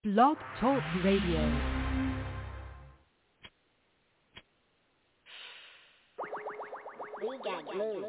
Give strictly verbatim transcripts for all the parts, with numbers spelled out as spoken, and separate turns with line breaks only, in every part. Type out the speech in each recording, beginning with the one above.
Blog Talk Radio.
We got glue.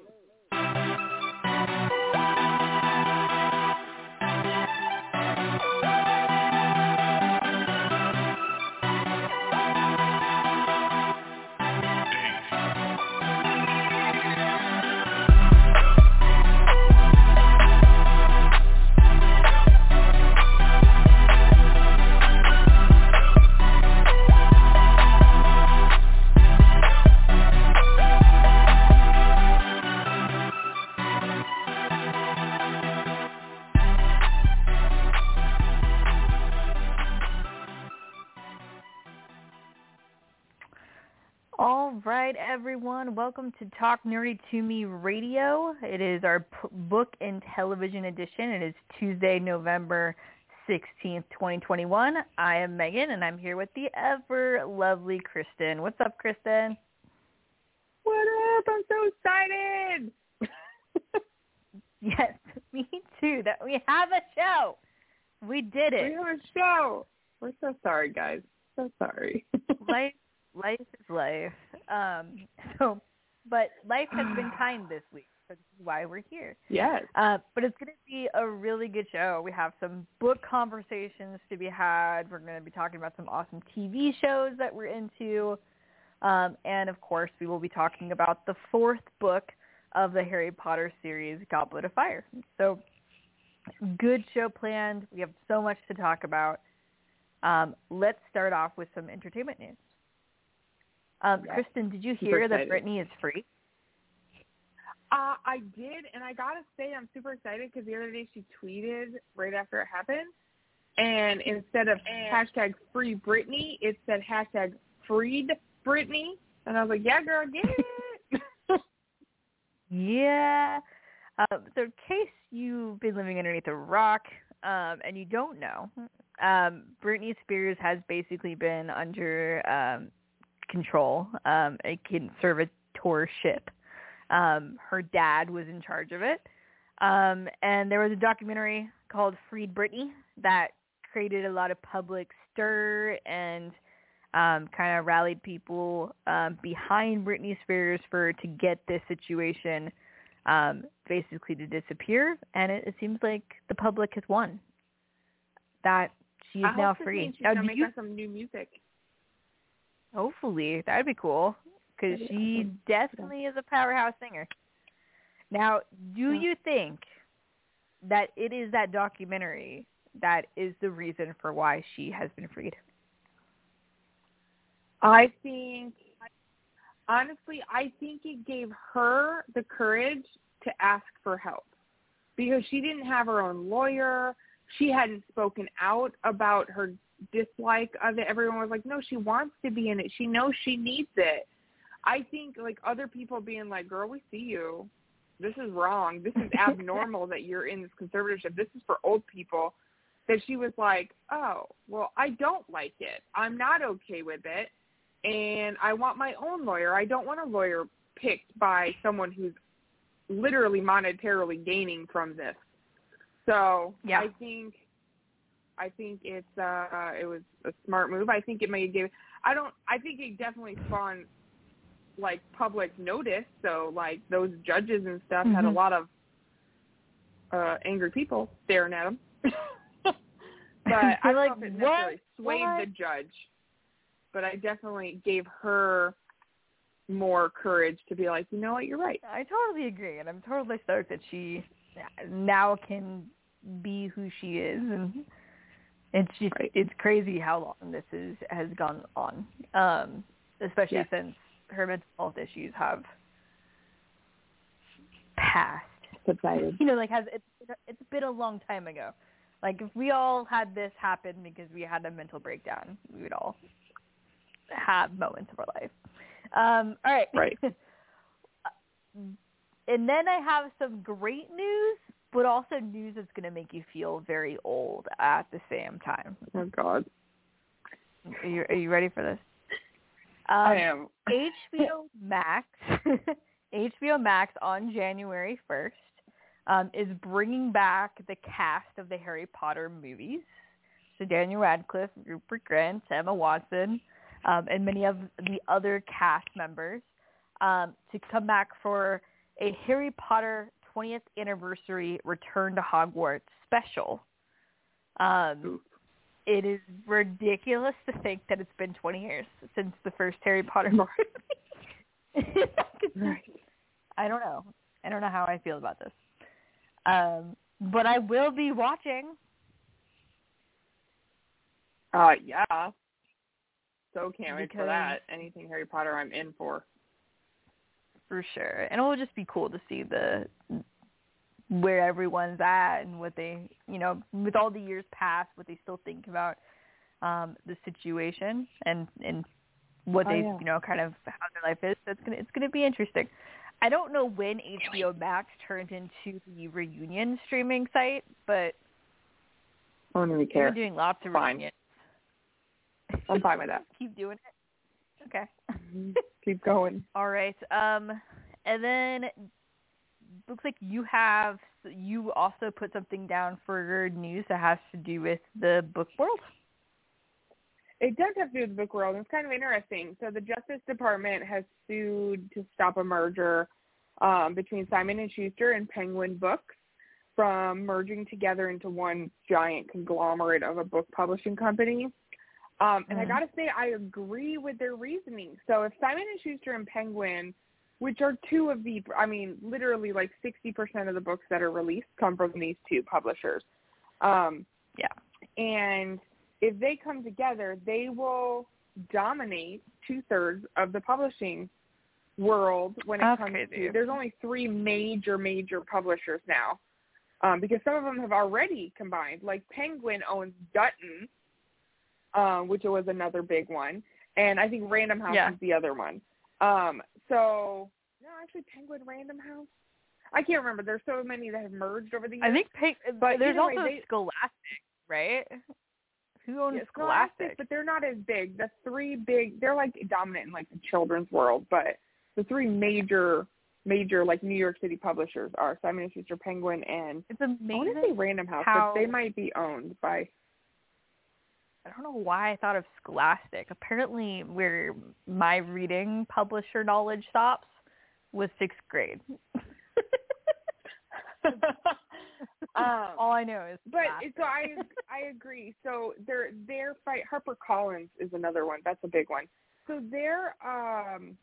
All right, everyone. Welcome to Talk Nerdy to Me Radio. It is our p- book and television edition. It is Tuesday, November sixteenth, twenty twenty-one. I am Megan, and I'm here with the ever lovely Kristen. What's up, Kristen?
What up? I'm so excited.
Yes, me too. That we have a show. We did it.
We have a show. We're so sorry, guys. So sorry.
Life, life is life. Um, so, but life has been kind this week. So this is why we're here.
Yes.
Uh, but it's going to be a really good show. We have some book conversations to be had. We're going to be talking about some awesome T V shows that we're into. Um, and, of course, we will be talking about the fourth book of the Harry Potter series, Goblet of Fire. So, good show planned. We have so much to talk about. Um, let's start off with some entertainment news. Um,
yes.
Kristen, did you
Super
hear
excited.
that Britney is free?
Uh, I did, and I got to say I'm super excited because the other day she tweeted right after it happened, and instead of hashtag free Britney, it said hashtag freed Britney, and I was like, yeah, girl, get it.
Yeah. Um, so in case you've been living underneath a rock um, and you don't know, um, Britney Spears has basically been under um, control, um, a conservatorship. Um, her dad was in charge of it. Um, and there was a documentary called Freed Britney that created a lot of public stir and um, kind of rallied people um, behind Britney Spears for to get this situation um, basically to disappear. And it, it seems like the public has won. That she is
I
now
hope this
free.
means she's
Now,
gonna
do
make
you,
us some new music.
Hopefully, that'd be cool because
That'd be
she
awesome.
definitely is a powerhouse singer. Now, do
Yeah.
you think that it is that documentary that is the reason for why she has been freed?
I think, honestly, I think it gave her the courage to ask for help because she didn't have her own lawyer. She hadn't spoken out about her dislike of it. Everyone was like, no, she wants to be in it. She knows she needs it. I think, like, other people being like, girl, we see you. This is wrong. This is abnormal that you're in this conservatorship. This is for old people. That she was like, oh, well, I don't like it. I'm not okay with it. And I want my own lawyer. I don't want a lawyer picked by someone who's literally monetarily gaining from this. So
Yeah.
I think I think it's uh, it was a smart move. I think it may give I don't I think it definitely spawned like public notice. So like those judges and stuff
Mm-hmm.
had a lot of uh, angry people staring at them. But I don't
like,
know if it
what?
necessarily swayed
What?
the judge. But I definitely gave her more courage to be like, you know what, you're right.
I totally agree, and I'm totally stoked that she now can be who she is, and it's just
Right.
it's crazy how long this is has gone on, um, especially
Yes.
since her mental health issues have passed.
Subsided.
You know, like has it's it's been a long time ago. Like if we all had this happen because we had a mental breakdown, we would all have moments of our life. Um, all right.
Right.
And then I have some great news, but also news that's going to make you feel very old at the same time.
Oh, God.
Are you, are you ready for this? Um,
I am.
H B O Max, H B O Max on January first um, is bringing back the cast of the Harry Potter movies. so Daniel Radcliffe, Rupert Grint, Emma Watson, um, and many of the other cast members um, to come back for a Harry Potter twentieth anniversary Return to Hogwarts special. Um, it is ridiculous to think that it's been twenty years since the first Harry Potter movie.
Right.
I don't know. I don't know how I feel about this. Um, but I will be watching.
Uh, yeah. So can't wait
Because-
for that. Anything Harry Potter, I'm in for.
For sure. And it will just be cool to see the where everyone's at and what they, you know, with all the years past, what they still think about um, the situation and, and what
Oh,
they,
yeah.
you know, kind of how their life is. So it's gonna it's gonna be interesting. I don't know when H B O Max turned into the reunion streaming site, but
I don't really
they've
care.
been doing lots of
Fine.
reunions.
I'm fine with that.
Keep doing it. Okay.
Keep going.
All right. Um, and then looks like you have you also put something down for news that has to do with the book world.
It does have to do with the book world. It's kind of interesting. So the Justice Department has sued to stop a merger um, between Simon and Schuster and Penguin Books from merging together into one giant conglomerate of a book publishing company. Um, and
Mm-hmm.
I got to say, I agree with their reasoning. So if Simon and Schuster and Penguin, which are two of the, I mean, literally like sixty percent of the books that are released come from these two publishers. Um,
Yeah.
and if they come together, they will dominate two-thirds of the publishing world when it
That's
comes
crazy.
to, there's only three major, major publishers now, um, because some of them have already combined. Like Penguin owns Dutton, um, which was another big one, and I think Random House
Yeah.
is the other one. Um, so, no, actually Penguin, Random House. I can't remember. There's so many that have merged over the years.
I think Pink,
But
there's
either way,
also
they-
Scholastic, right? Who owns
Yeah,
Scholastic?
but they're not as big. The three big, they're like dominant in like the children's world, but the three major, major like New York City publishers are Simon and Schuster, Penguin, and
It's
I want to
amazing.
say Random House,
how-
but they might be owned by.
I don't know why I thought of Scholastic. Apparently, where my reading publisher knowledge stops was sixth grade.
um,
All I know is
But
Scholastic.
so I I agree. So their their fight HarperCollins is another one. That's a big one. So their um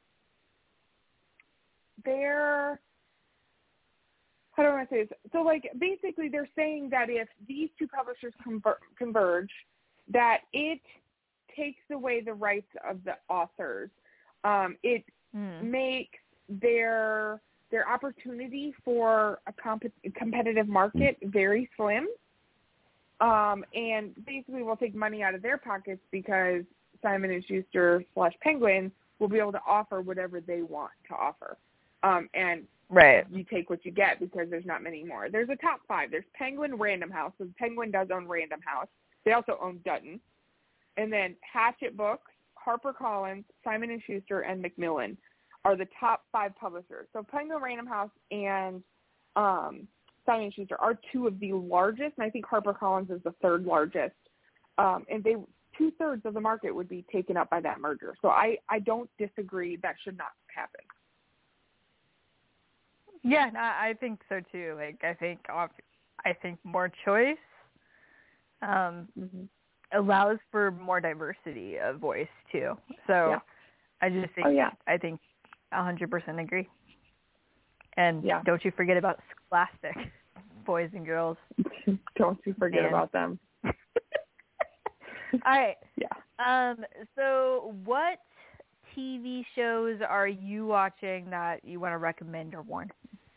their how do I want to say this? So like basically they're saying that if these two publishers conver- converge, that it takes away the rights of the authors. Um, it
Hmm.
makes their their opportunity for a comp- competitive market very slim, um, and basically will take money out of their pockets because Simon and Schuster slash Penguin will be able to offer whatever they want to offer, um, and
Right.
you take what you get because there's not many more. There's a top five. There's Penguin, Random House. So Penguin does own Random House. They also own Dutton, and then Hatchet Books, HarperCollins, Simon and Schuster, and Macmillan are the top five publishers. So Penguin, Random House, and um, Simon and Schuster are two of the largest, and I think HarperCollins is the third largest. Um, and they two-thirds of the market would be taken up by that merger. So I, I don't disagree. That should not happen.
Yeah, no, I think so too. Like, I think I think more choice um,
Mm-hmm.
allows for more diversity of voice too. So
Yeah.
I just think
Oh, yeah.
I think a hundred percent agree. And
Yeah.
don't you forget about Scholastic, boys and girls.
Don't you forget
Man.
about them.
All right.
Yeah.
Um. So, what T V shows are you watching that you want to recommend or warn?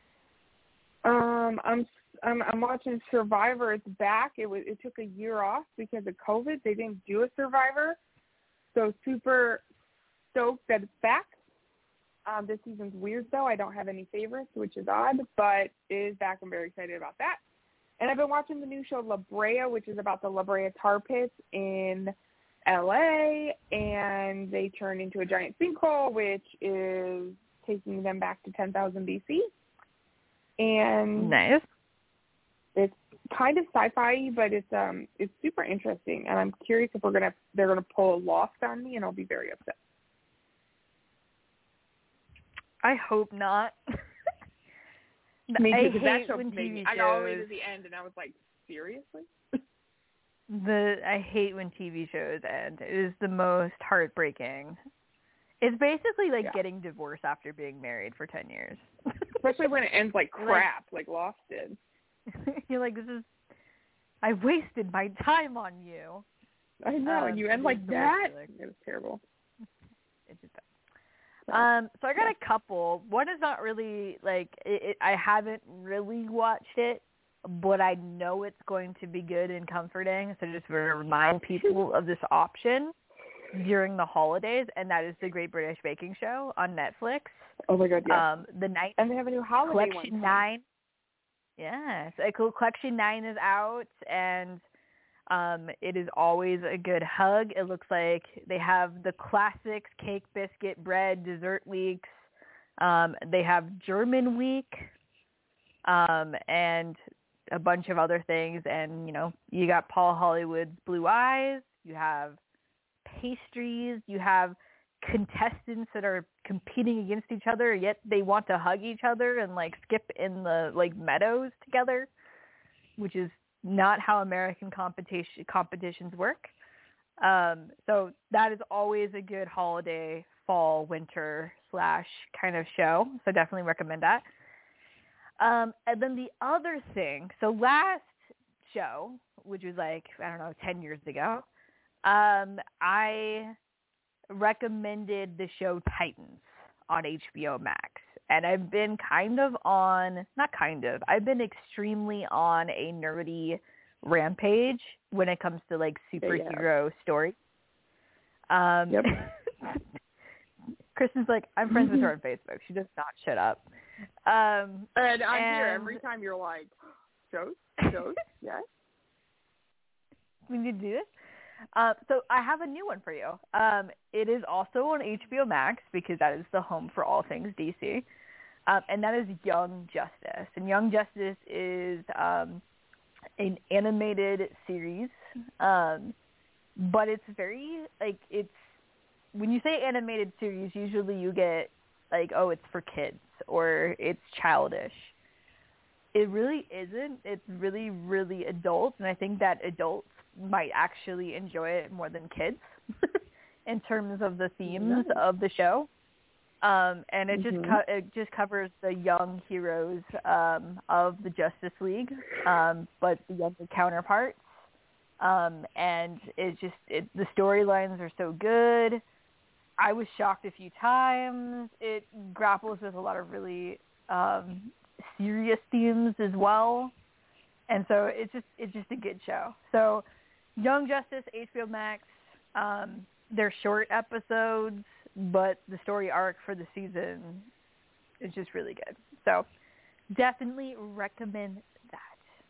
Um, I'm I'm I'm watching Survivor. It's back. It was it took a year off because of COVID. They didn't do a Survivor, so super stoked that it's back. Um, this season's weird though. I don't have any favorites, which is odd, but it is back. I'm very excited about that. And I've been watching the new show La Brea, which is about the La Brea tar pits in L A, and they turn into a giant sinkhole, which is taking them back to ten thousand B C. And
Nice.
it's kind of sci-fi, but it's um it's super interesting, and I'm curious if we're gonna they're gonna pull a Lost on me, and I'll be very upset.
I hope not.
Me
I
too, because that
hate
show
when
made
T V
me.
shows.
I got all the way to the end, and I was like, seriously?
The I hate when T V shows end. It is the most heartbreaking. It's basically like
Yeah.
getting divorced after being married for ten years.
Especially when it ends like
Like-
crap, like Lost did.
You're like, this is. I wasted my time on you.
I know,
Um,
and you
it
end
is
like
the
that.
worst feeling.
It was terrible.
It's just bad. Um, so I got a couple. One is not really like it, it, I haven't really watched it, but I know it's going to be good and comforting. So just to remind people of this option during the holidays, and that is the Great British Baking Show on Netflix.
Oh my god, yeah.
Um, the night
and they have a new holiday one.
Collection Nine. Yes, yeah, so Collection Nine is out, and um, it is always a good hug. It looks like they have the classics: cake, biscuit, bread, dessert weeks. Um, they have German week, um, and a bunch of other things. And you know, you got Paul Hollywood's Blue Eyes. You have pastries. You have contestants that are competing against each other, yet they want to hug each other and like skip in the like meadows together, which is not how American competition competitions work. Um, so that is always a good holiday, fall, winter slash kind of show. So definitely recommend that. Um, and then the other thing, so last show, which was like, I don't know, ten years ago, um, I recommended the show Titans on H B O Max. And I've been kind of on, not kind of, I've been extremely on a nerdy rampage when it comes to like superhero stories. Um,
Yep.
Kristen's like, I'm friends with her on Facebook. She does not shut up. Um,
and I'm
and
here every time you're like, shows, shows, yes.
We need to do this. Uh, so I have a new one for you. Um, it is also on H B O Max because that is the home for all things D C. Um, and that is Young Justice. And Young Justice is um, an animated series, um, but it's very, like, it's, when you say animated series, usually you get, like, oh, it's for kids or it's childish. It really isn't. It's really, really adult, and I think that adults might actually enjoy it more than kids in terms of the themes
Nice.
of the show. Um, and it
Mm-hmm.
just co- it just covers the young heroes um, of the Justice League, um, but the younger counterparts. Um, and it just it, the storylines are so good. I was shocked a few times. It grapples with a lot of really um, serious themes as well, and so it's just it's just a good show. So, Young Justice, H B O Max. Um, they're short episodes, but the story arc for the season is just really good. So, definitely recommend that.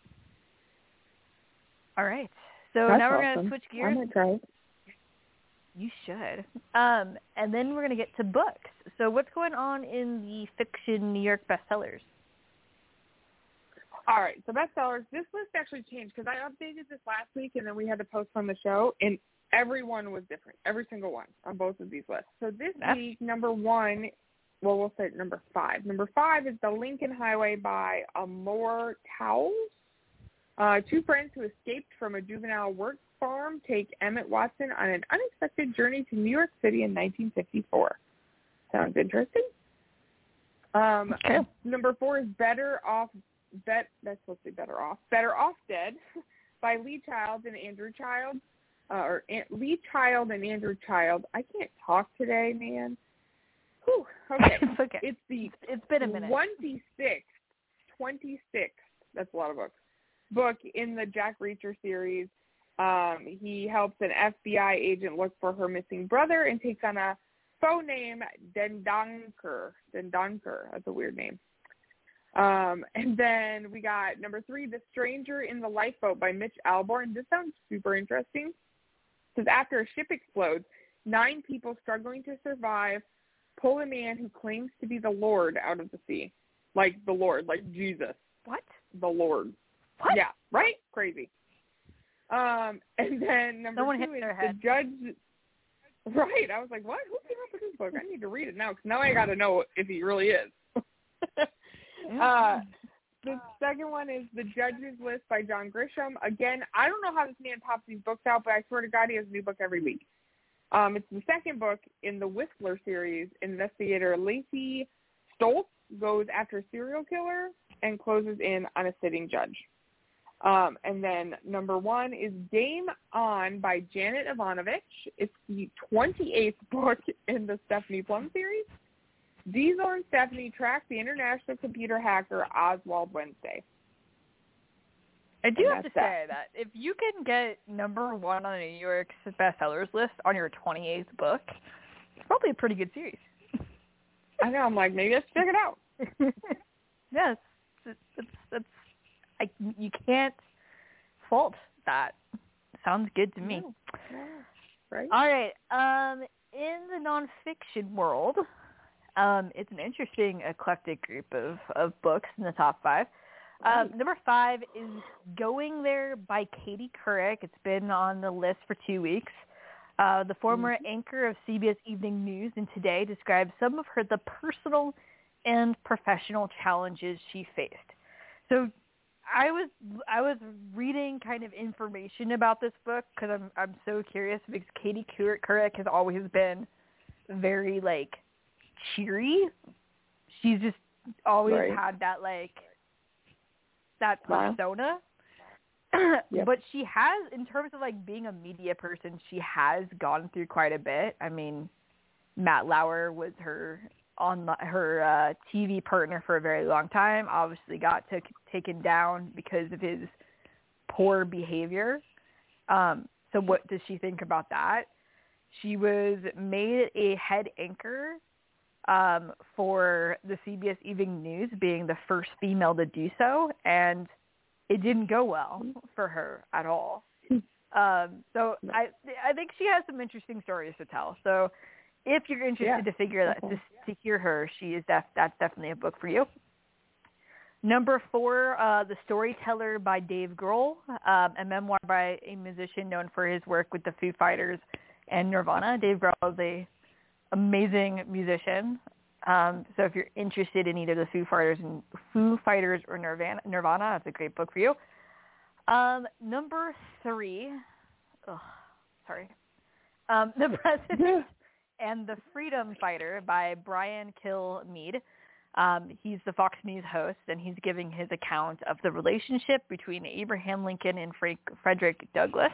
All right. So
That's
now we're
awesome.
gonna switch
I'm
gears.
gonna try it.
You should. Um, and then we're going to get to books. So what's going on in the fiction New York bestsellers?
All right, so bestsellers. This list actually changed because I updated this last week, and then we had to postpone the show, and everyone was different, every single one on both of these lists. So this
That's-
week, number one, well, we'll say number five. Number five is The Lincoln Highway by Amor Towles. Uh, two friends who escaped from a juvenile work farm take Emmett Watson on an unexpected journey to New York City in nineteen fifty-four. Sounds interesting. Um,
Okay.
Number four is Better Off, Bet, that's supposed to be Better Off, Better Off Dead by Lee Child and Andrew Child, uh, or An- Lee Child and Andrew Child. I can't talk today, man. Whew, okay.
It's okay.
It's the
It's been a minute.
twenty-sixth, twenty-sixth, that's a lot of books, book in the Jack Reacher series. Um, he helps an F B I agent look for her missing brother and takes on a foe named Dendonker. Dendonker, that's a weird name. Um, and then we got number three, The Stranger in the Lifeboat by Mitch Albom. This sounds super interesting because after a ship explodes, nine people struggling to survive pull a man who claims to be the Lord out of the sea. Like the Lord, like Jesus.
What?
The Lord.
What?
Yeah, right? Crazy. Um, and then number
Someone
two
hit
is
their
the
head.
judge. Right. I was like, what? Who came up with this book? I need to read it now because now I got to know if he really is. uh, the second one is The Judge's List by John Grisham. Again, I don't know how this man pops these books out, but I swear to God, he has a new book every week. Um, it's the second book in the Whistler series. Investigator Lacey Stoltz goes after a serial killer and closes in on a sitting judge. Um, and then number one is Game On by Janet Ivanovich. It's the twenty-eighth book in the Stephanie Plum series. Diesel and Stephanie track the international computer hacker Oswald Wednesday.
I do
And
have to
that's that.
say that if you can get number one on the New York bestsellers list on your twenty-eighth book, it's probably a pretty good series.
I know. I'm like, maybe let's check it out.
Yes, it's, it's, it's, I, you can't fault that. Sounds good to me.
No. Yeah. Right?
All right. Um, in the nonfiction world, um, it's an interesting eclectic group of, of books in the top five. Um, number five is Going There by Katie Couric. It's been on the list for two weeks. Uh, the former mm-hmm. anchor of C B S Evening News and Today describes some of her the personal and professional challenges she faced. So I was I was reading kind of information about this book because I'm I'm so curious because Katie Couric has always been very like cheery. She's just always
right.
had that like that
wow.
persona.
Yep.
But she has, in terms of like being a media person, she has gone through quite a bit. I mean, Matt Lauer was her on the, her uh, T V partner for a very long time. Obviously, got to, taken down because of his poor behavior. Um, so, what does she think about that? She was made a head anchor um, for the C B S Evening News, being the first female to do so, and it didn't go well for her at all. Um, so I I think she has some interesting stories to tell. So if you're interested
yeah.
to figure that to, to hear her, she is def, that's definitely a book for you. Number four, uh, The Storyteller by Dave Grohl, um, a memoir by a musician known for his work with the Foo Fighters and Nirvana. Dave Grohl is a amazing musician. Um, so if you're interested in either the Foo Fighters and Foo Fighters or Nirvana, Nirvana, that's a great book for you. Um, number three, oh, sorry, um, The President and the Freedom Fighter by Brian Kilmeade. Um, he's the Fox News host, and he's giving his account of the relationship between Abraham Lincoln and Frank, Frederick Douglass.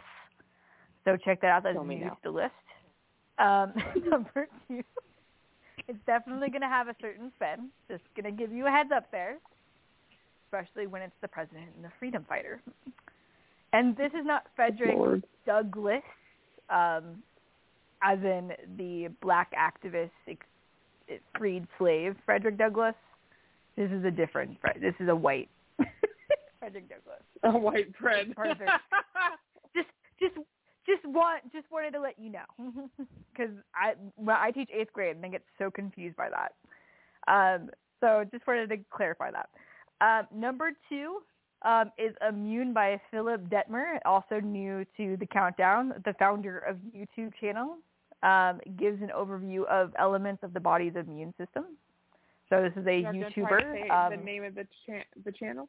So check that out. That's new to the list. Um, number two. It's definitely going to have a certain spin. Just going to give you a heads up there, especially when it's the President and the Freedom Fighter. And this is not Frederick
Lord.
Douglass, um, as in the black activist ex- freed slave Frederick Douglass. This is a different Fred. This is a white Frederick Douglass.
A white Fred.
Perfect. just, just. Just want, just wanted to let you know, because I when I teach eighth grade and I get so confused by that. Um, so just wanted to clarify that. Um, number two um, is Immune by Philip Detmer, also new to the Countdown, the founder of YouTube channel. Um, gives an overview of elements of the body's immune system. So this is a
You're
YouTuber.
say
Um,
the name of the cha- the channel.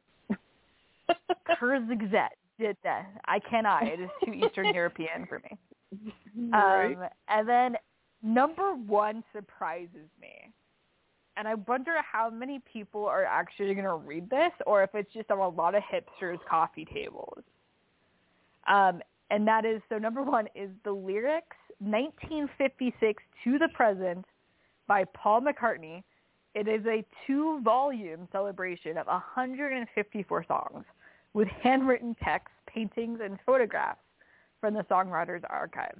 Kurzgesagt. Did that. I cannot. It is too Eastern European for me.
Right.
Um, and then number one surprises me. And I wonder how many people are actually going to read this, or if it's just on a lot of hipsters' coffee tables. Um, and that is, so number one is The Lyrics, nineteen fifty-six to the Present by Paul McCartney. It is a two-volume celebration of one hundred fifty-four songs, with handwritten text, paintings, and photographs from the songwriter's archives.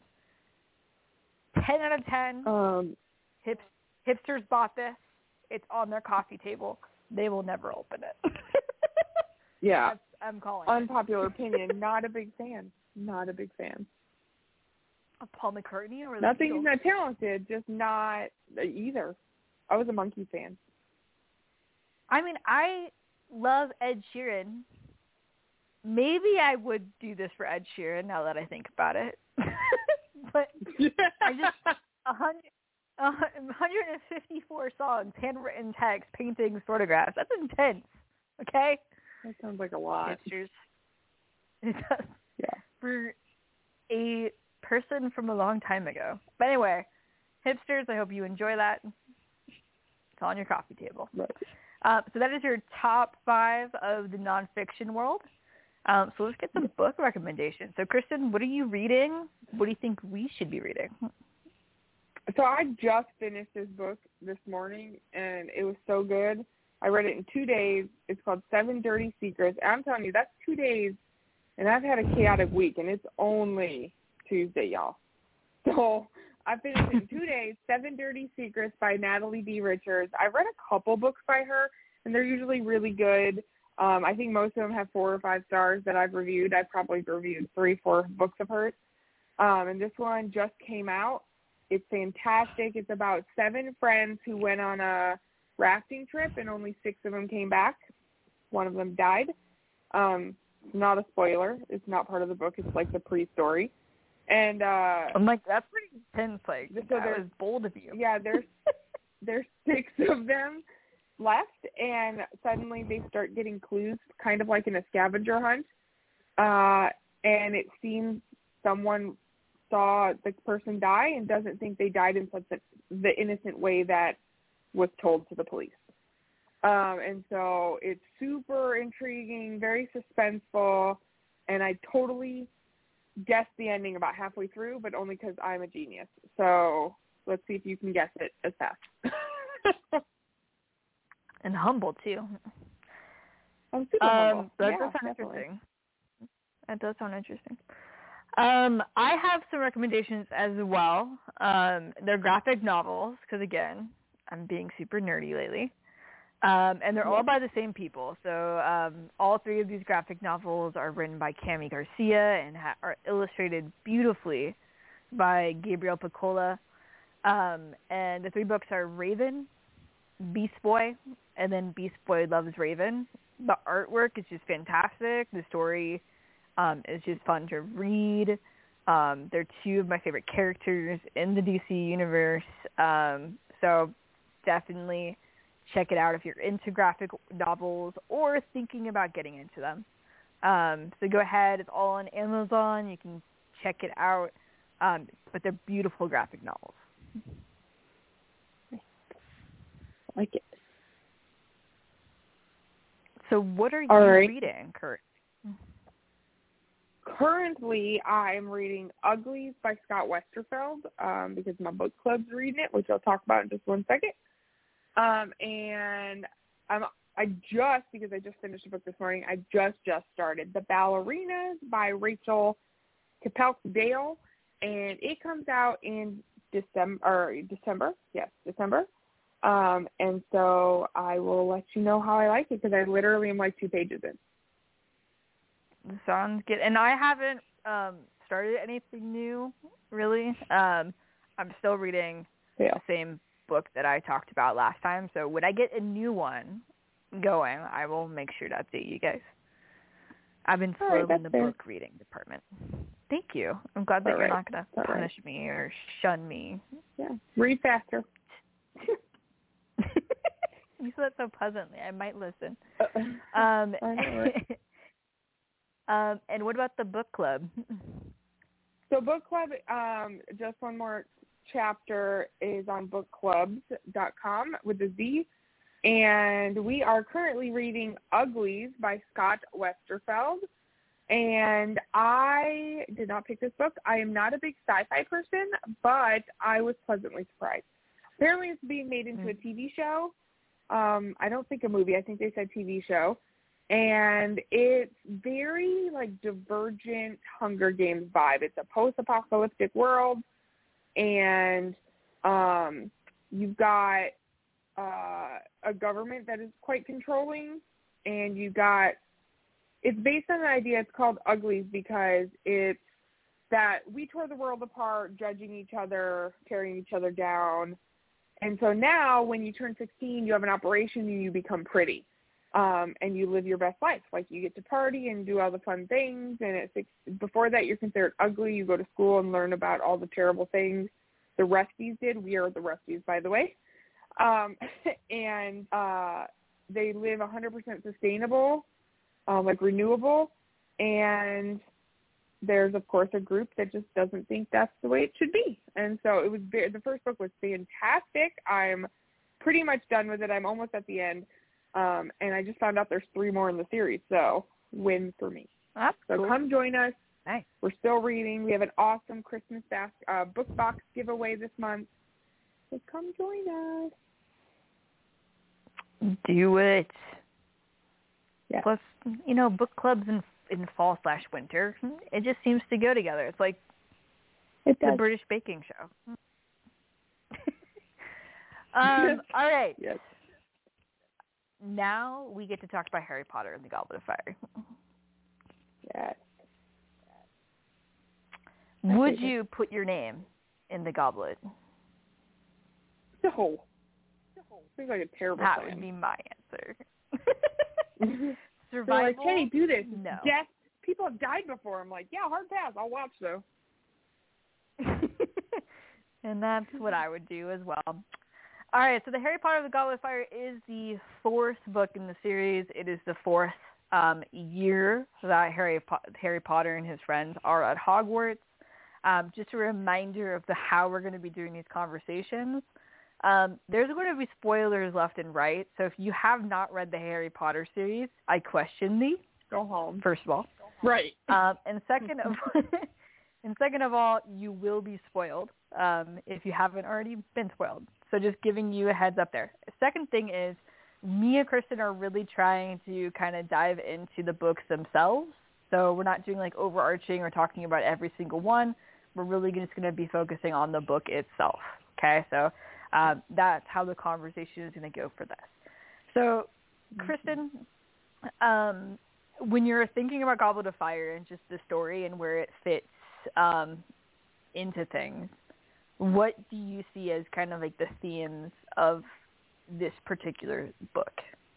ten out of ten.
Um,
Hips, hipsters bought this. It's on their coffee table. They will never open it.
yeah.
That's, I'm calling
Unpopular opinion. Not a big fan. Not a big fan.
Of Paul McCartney or the
Not that he's
Beatles?
not talented, just not either. I was a Monkey fan.
I mean, I love Ed Sheeran. maybe I would do this for Ed Sheeran now that I think about it. But I just a hundred, a one hundred fifty-four songs, handwritten text, paintings, photographs. That's intense. Okay.
That sounds like a lot.
Hipsters. It does.
Yeah.
For a person from a long time ago. But anyway, hipsters, I hope you enjoy that. It's on your coffee table.
Right.
Uh, so that is your top five of the nonfiction world. Um, so let's get some book recommendations. So, Kristen, what are you reading? What do you think we should be reading?
So I just finished this book this morning, and it was so good. I read it in two days. It's called Seven Dirty Secrets. And I'm telling you, that's two days, and I've had a chaotic week, and it's only Tuesday, y'all. So I finished it in two days, Seven Dirty Secrets by Natalie D. Richards. I've read a couple books by her, and they're usually really good. Um, I think most of them have four or five stars that I've reviewed. I've probably reviewed three, four books of hers. Um, and this one just came out. It's fantastic. It's about seven friends who went on a rafting trip, and only six of them came back. One of them died. Um, it's not a spoiler. It's not part of the book. It's like the pre-story. And uh,
I'm like, that's pretty intense. Like,
so
that was bold of you.
Yeah, there's there's six of them left, and suddenly they start getting clues, kind of like in a scavenger hunt. Uh, and it seems someone saw the person die and doesn't think they died in such a, the innocent way that was told to the police. Um, and so it's super intriguing, very suspenseful, and I totally guessed the ending about halfway through, but only because I'm a genius. So let's see if you can guess it as fast.
And humble, too.
I'm super
um,
humble.
That
yeah,
does sound
definitely.
interesting. That does sound interesting. Um, I have some recommendations as well. Um, they're graphic novels, because, again, I'm being super nerdy lately. Um, and they're
Yeah.
all by the same people. So um, all three of these graphic novels are written by Cami Garcia and ha- are illustrated beautifully by Gabriel Piccola. Um, and the three books are Raven, Beast Boy, and then Beast Boy Loves Raven. The artwork is just fantastic. The story um, is just fun to read. Um, they're two of my favorite characters in the D C universe. Um, so definitely check it out if you're into graphic novels or thinking about getting into them. Um, so go ahead. It's all on Amazon. You can check it out. Um, but they're beautiful graphic novels.
I like it.
So what are you
All right.
reading, Kurt?
Currently, I'm reading Uglies by Scott Westerfeld um, because my book club's reading it, which I'll talk about in just one second. Um, and I'm, I just, because I just finished a book this morning, I just, just started The Ballerinas by Rachel Kapelk-Dale, and it comes out in December, or December, yes, December. Um, and so I will let you know how I like it, because I literally am like two pages in.
Sounds good. And I haven't um, started anything new, really. Um, I'm still reading
Yeah.
the same book that I talked about last time. So when I get a new one going, I will make sure to update you guys. I've been
All
slow
right,
in the
that's fair.
book reading department. Thank you. I'm glad that
All
you're
right.
not going to
All right.
punish me or shun me.
Yeah. Read faster.
You said that so pleasantly. I might listen.
Uh,
Um,
I know it.
um, and what about the book club?
So book club, um, just one more chapter is on book clubs dot com with a Z. And we are currently reading Uglies by Scott Westerfeld. And I did not pick this book. I am not a big sci-fi person, but I was pleasantly surprised. Apparently it's being made into a T V show. Um, I don't think a movie. I think they said T V show. And it's very, like, Divergent Hunger Games vibe. It's a post-apocalyptic world, and um, you've got uh, a government that is quite controlling, and you got – it's based on an idea. It's called Uglies because it's that we tore the world apart, judging each other, tearing each other down. And so now when you turn sixteen, you have an operation and you become pretty. um, and you live your best life. Like, you get to party and do all the fun things, and at six, before that you're considered ugly. You go to school and learn about all the terrible things the Rusties did. We are the Rusties, by the way. Um, and uh, they live one hundred percent sustainable, um, like renewable, and there's, of course, a group that just doesn't think that's the way it should be. And so it was very, the first book was fantastic. I'm pretty much done with it. I'm almost at the end. Um, and I just found out there's three more in the series, so win for me.
That's
so
cool.
Come join us.
Nice.
We're still reading. We have an awesome Christmas bas- uh, book box giveaway this month. So come join us.
Do it.
Yeah.
Plus, you know, book clubs in in fall slash winter, it just seems to go together. It's like
it
the British baking show. um, all right.
Yes.
Now we get to talk about Harry Potter and the Goblet of Fire.
Yes.
Would you put your name in the goblet?
No. Seems like a terrible
That
plan.
would be my answer.
They're
Survival?
like, Kenny, do this.
No.
Death. People have died before. I'm like, yeah, hard pass. I'll watch, though.
And that's what I would do as well. All right, so the Harry Potter and the Goblet of Fire is the fourth book in the series. It is the fourth um, year that Harry po- Harry Potter and his friends are at Hogwarts. Um, just a reminder of the how we're going to be doing these conversations. Um, there's going to be spoilers left and right. So if you have not read the Harry Potter series, I question thee.
Go home.
First of all,
right.
Um, and second of and second of all, you will be spoiled um, if you haven't already been spoiled. So just giving you a heads up there. Second thing is, me and Kristen are really trying to kind of dive into the books themselves. So we're not doing like overarching or talking about every single one. We're really just going to be focusing on the book itself. Okay, so um, that's how the conversation is going to go for this. So, Kristen, um, when you're thinking about Goblet of Fire and just the story and where it fits um, into things, what do you see as kind of like the themes of this particular book?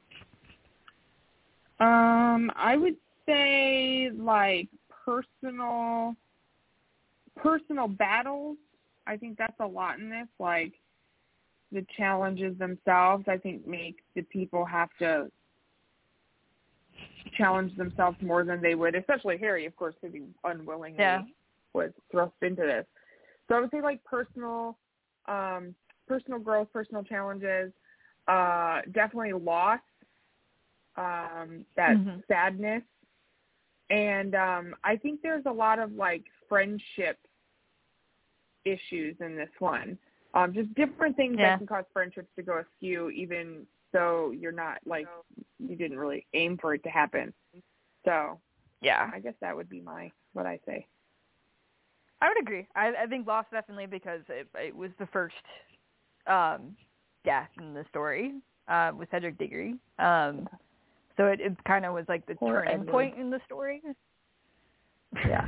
Um, I would say like personal, personal battles. I think that's a lot in this. Like the challenges themselves, I think make the people have to challenge themselves more than they would, especially Harry, of course, because he unwillingly
yeah.
was thrust into this. So I would say like personal, um, personal growth, personal challenges, uh, definitely loss, um, that
mm-hmm.
sadness. And um, I think there's a lot of like friendship issues in this one. Um, just different things
yeah.
that can cause friendships to go askew, even though you're not like, you didn't really aim for it to happen. So
yeah,
I guess that would be my, what I say.
I would agree. I, I think loss definitely because it, it was the first um, death in the story uh, with Cedric Diggory. Um, so it, it kind of was like the
Poor
turning
Edward.
point in the story.
Yeah.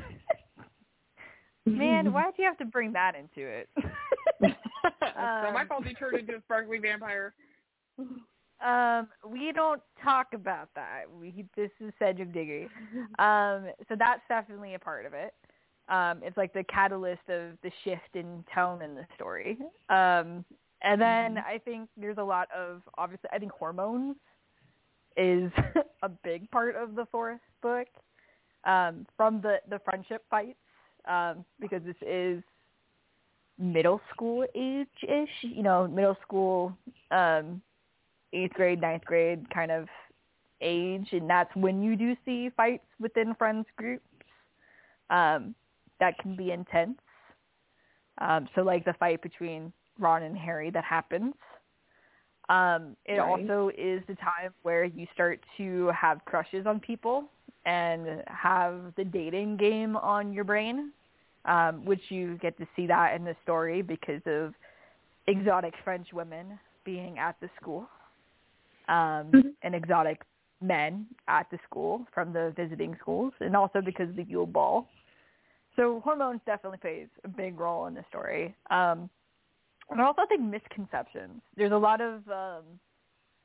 Man, why did you have to bring that into it?
So my fault he turned into a sparkly vampire.
Um, we don't talk about that. We this is Cedric Diggory. Um, so that's definitely a part of it. Um, it's like the catalyst of the shift in tone in the story. Um, and then mm-hmm. I think there's a lot of, obviously, I think hormones is a big part of the fourth book, um, from the, the friendship fights, um, because this is middle school age-ish, you know, middle school, um, eighth grade, ninth grade kind of age, and that's when you do see fights within friends groups. Um, that can be intense. Um, so like the fight between Ron and Harry that happens. Um, it
right.
also is the time where you start to have crushes on people and have the dating game on your brain, um, which you get to see that in the story because of exotic French women being at the school, um,
mm-hmm.
and exotic men at the school from the visiting schools, and also because of the Yule Ball. So hormones definitely plays a big role in the story. Um, and I also think misconceptions. There's a lot of um,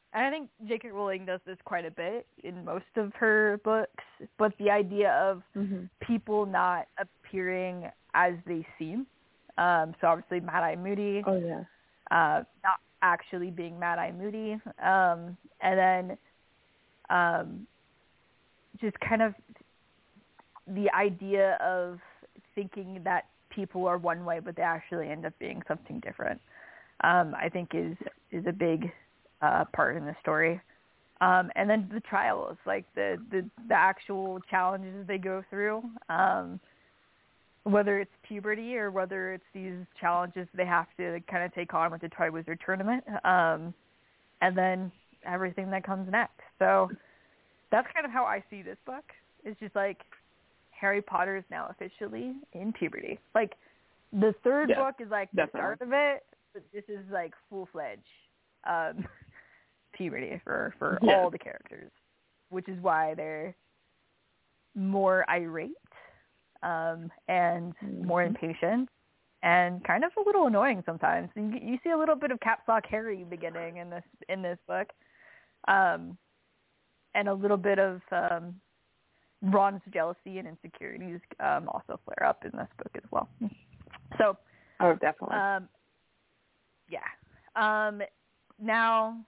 And I think J K. Rowling does this quite a bit in most of her books, but the idea of
mm-hmm.
people not appearing as they seem. Um, so obviously Mad-Eye Moody.
Oh, yeah.
Uh, not actually being Mad-Eye Moody. Um, and then um, just kind of the idea of thinking that people are one way, but they actually end up being something different, um, I think is is a big uh, part in the story. Um, and then the trials, like the, the, the actual challenges they go through, um, whether it's puberty or whether it's these challenges they have to kind of take on with the Triwizard Tournament, um, and then everything that comes next. So that's kind of how I see this book. It's just like Harry Potter is now officially in puberty. Like the third
yeah,
book is like the
definitely.
start of it, but this is like full-fledged um, puberty for, for
yeah.
all the characters, which is why they're more irate um, and
mm-hmm.
more impatient and kind of a little annoying sometimes. You, you see a little bit of Caps Lock Harry beginning in this in this book, um, and a little bit of um, Ron's jealousy and insecurities um, also flare up in this book as well. So,
oh, definitely.
Um, yeah. Um, now,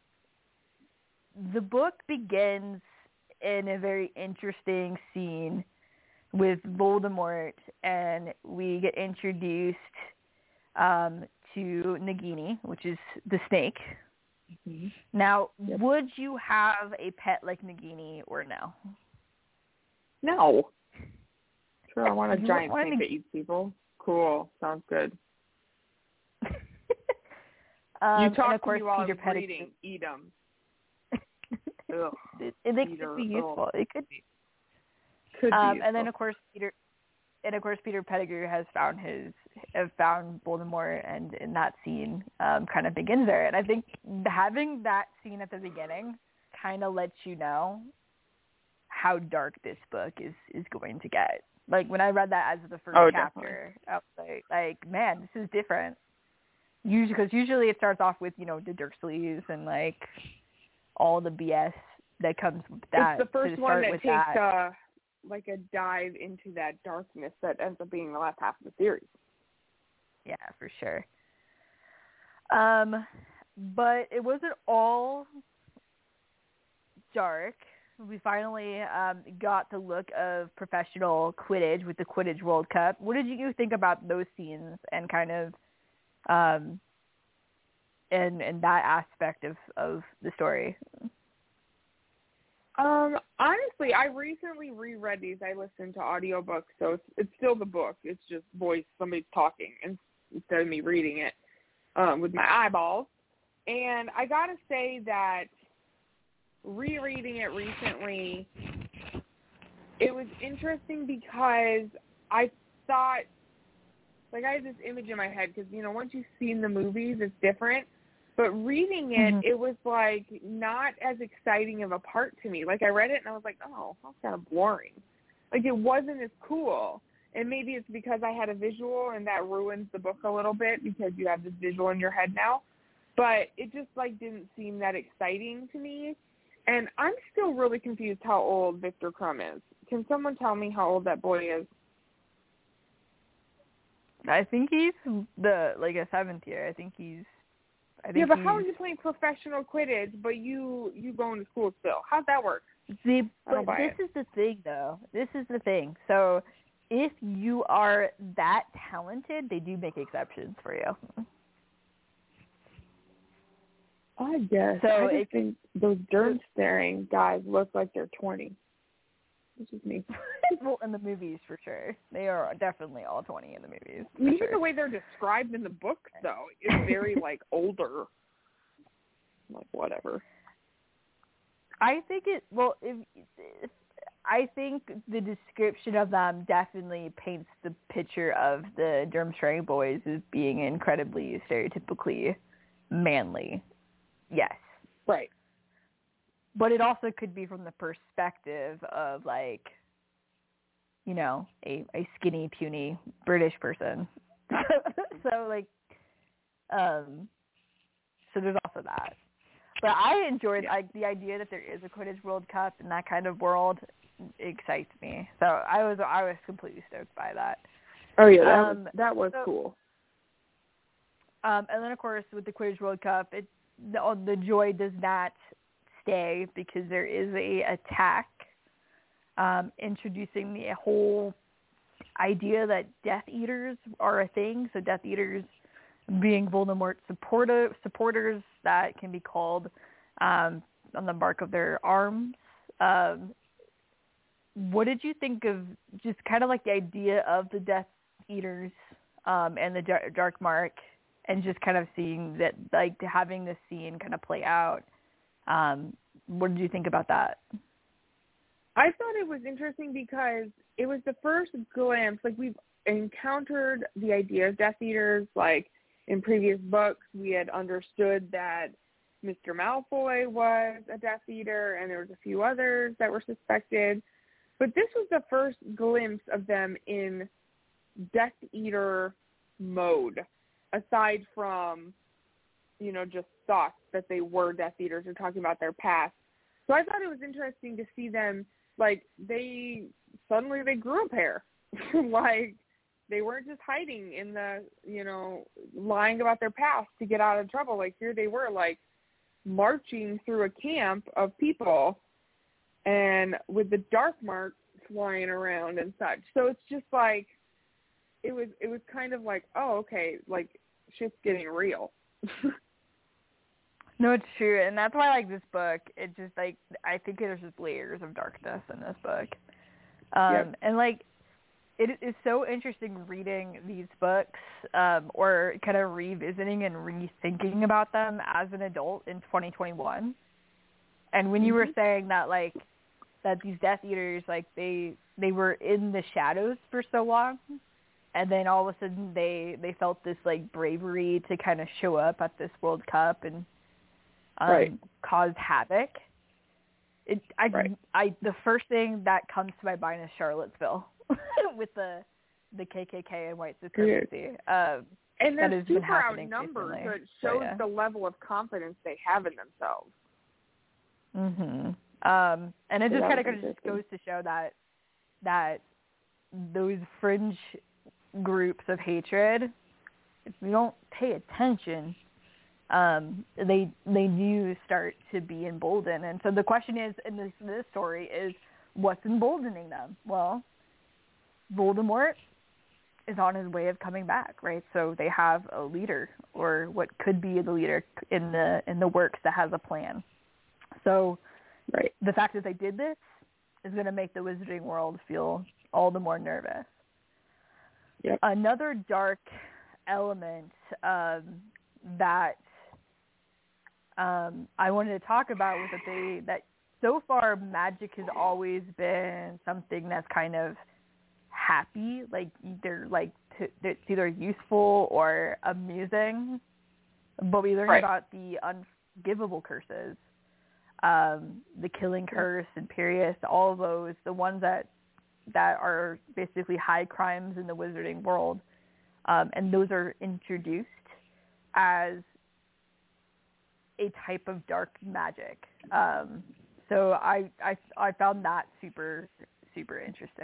the book begins in a very interesting scene with Voldemort, and we get introduced um, to Nagini, which is the snake.
Mm-hmm.
Now,
yep.
would you have a pet like Nagini or no?
No. Sure, I want a
You
giant
want
snake
to...
that eats people. Cool. Sounds good.
um,
you talk
and of course,
to me while
Peter
I'm
Pettigrew.
reading. Eat them.
Ugh, it, it
Peter,
could be useful.
ugh.
It could be.
Could
Um,
be
and then of course Peter, and of course Peter Pettigrew has found his, have found Voldemort, and in that scene, um, kind of begins there. And I think having that scene at the beginning kind of lets you know how dark this book is is going to get. Like when I read that as the first
oh,
chapter, I was like, like, man, this is different. Usually, because usually it starts off with, you know, the Dursleys and like all the B S that comes with that.
It's the first
to
one
start
that
with
takes
that.
uh like a dive into that darkness that ends up being the last half of the series.
Yeah, for sure. Um, but it wasn't all dark. We finally um, got the look of professional Quidditch with the Quidditch World Cup. What did you think about those scenes and kind of um, and and that aspect of, of the story?
Um, honestly, I recently reread these. I listened to audiobooks, so it's, it's still the book. It's just voice, somebody's talking and, instead of me reading it um, with my eyeballs. And I got to say that rereading it recently, it was interesting because I thought, like I had this image in my head because, you know, once you've seen the movies, it's different. But reading it, mm-hmm. it was, like, not as exciting of a part to me. Like, I read it, and I was like, oh, that's kind of boring. Like, it wasn't as cool. And maybe it's because I had a visual, and that ruins the book a little bit because you have this visual in your head now. But it just, like, didn't seem that exciting to me. And I'm still really confused how old Victor Crumb is. Can someone tell me how old that boy is?
I think he's the, like, a seventh year. I think he's... I think
yeah, but
he's...
how are you playing professional Quidditch, but you you going to school still? How'd that work?
See, but this
it.
is the thing, though. This is the thing. So if you are that talented, they do make exceptions for you.
I guess.
So
I just
it,
think those Durmstrang guys look like they're twenty. Which is me.
Well, in the movies, for sure. They are definitely all twenty in the movies.
Even
sure.
the way they're described in the books, though, is very, like, older. Like, whatever.
I think it, well, if, if, I think the description of them definitely paints the picture of the Durmstrang boys as being incredibly stereotypically manly. Yes.
Right.
But it also could be from the perspective of, like, you know, a, a skinny, puny British person. so, like, um, so there's also that. But I enjoyed
Yeah.
like the idea that there is a Quidditch World Cup in that kind of world excites me. So I was I was completely stoked by that.
Oh yeah, that
Um,
was that was
so,
cool.
Um, and then of course with the Quidditch World Cup, it the, the joy does not stay because there is a attack um, introducing the whole idea that Death Eaters are a thing. So Death Eaters being Voldemort supportive supporters that can be called um, on the mark of their arms. Um, what did you think of just kind of like the idea of the Death Eaters um, and the Dark, Dark Mark, and just kind of seeing that, like having this scene kind of play out? Um, what did you think about that?
I thought it was interesting because it was the first glimpse. Like, we've encountered the idea of Death Eaters, like in previous books, we had understood that Mister Malfoy was a Death Eater, and there was a few others that were suspected. But this was the first glimpse of them in Death Eater mode, aside from, you know, just thoughts that they were Death Eaters or talking about their past. So I thought it was interesting to see them, like, they, suddenly they grew a pair. Like, they weren't just hiding in the, you know, lying about their past to get out of trouble. Like, here they were, like, marching through a camp of people and with the Dark Mark flying around and such. So it's just like, it was, it was kind of like, oh, okay, like, shit's getting real.
No, it's true, and that's why I like this book. It just, like, I think there's just layers of darkness in this book. Um,
Yep.
And, like, it is so interesting reading these books um, or kind of revisiting and rethinking about them as an adult in twenty twenty-one. And when you
Mm-hmm.
were saying that, like, that these Death Eaters, like, they they were in the shadows for so long, and then all of a sudden they, they felt this, like, bravery to kind of show up at this World Cup and um,
Right.
cause havoc. It, I,
Right.
I, the first thing that comes to my mind is Charlottesville with the the K K K and white supremacy. Um,
And
that
they're
has been
super
happening
outnumbered,
recently.
so it
So,
shows
yeah.
the level of confidence they have in themselves.
Mhm. Um, and it
So
just
that
kind of
was
kind of just
interesting.
goes to show that that those fringe groups of hatred, if we don't pay attention, um, they they do start to be emboldened. And so the question is, in this this story, is what's emboldening them? Well, Voldemort is on his way of coming back, right? So they have a leader, or what could be the leader in the in the works that has a plan. So
Right.
the fact that they did this is going to make the wizarding world feel all the more nervous.
Yep.
Another dark element um, that um, I wanted to talk about was that they that so far magic has always been something that's kind of happy, like either like to, it's either useful or amusing. But we learned
Right.
about the unforgivable curses, um, the killing curse, Imperius, all of those, the ones that that are basically high crimes in the wizarding world, um, and those are introduced as a type of dark magic. Um, so I, I I found that super super interesting.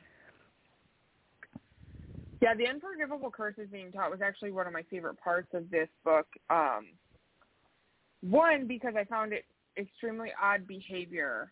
Yeah, the unforgivable curses being taught was actually one of my favorite parts of this book. Um, one, because I found it extremely odd behavior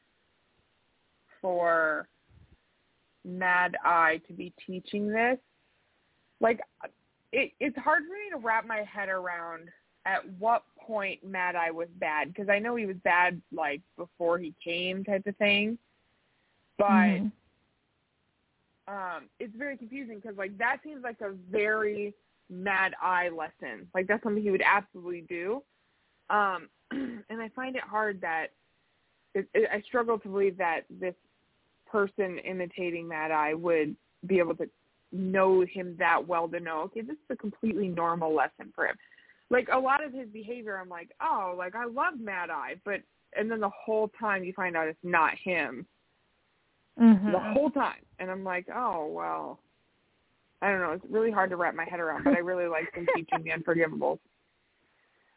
for Mad Eye to be teaching this. Like, it, it's hard for me to wrap my head around at what point Mad Eye was bad, because I know he was bad, like, before he came type of thing. But
Mm-hmm.
um, it's very confusing because, like, that seems like a very Mad Eye lesson. Like, that's something he would absolutely do. Um, and I find it hard that it, it, I struggle to believe that this person imitating Mad Eye would be able to know him that well to know, okay, this is a completely normal lesson for him. Like, a lot of his behavior, I'm like, oh, like, I love Mad Eye, but, and then the whole time you find out it's not him.
Mm-hmm.
The whole time. And I'm like, oh, well, I don't know. It's really hard to wrap my head around, but I really like him teaching the Unforgivables.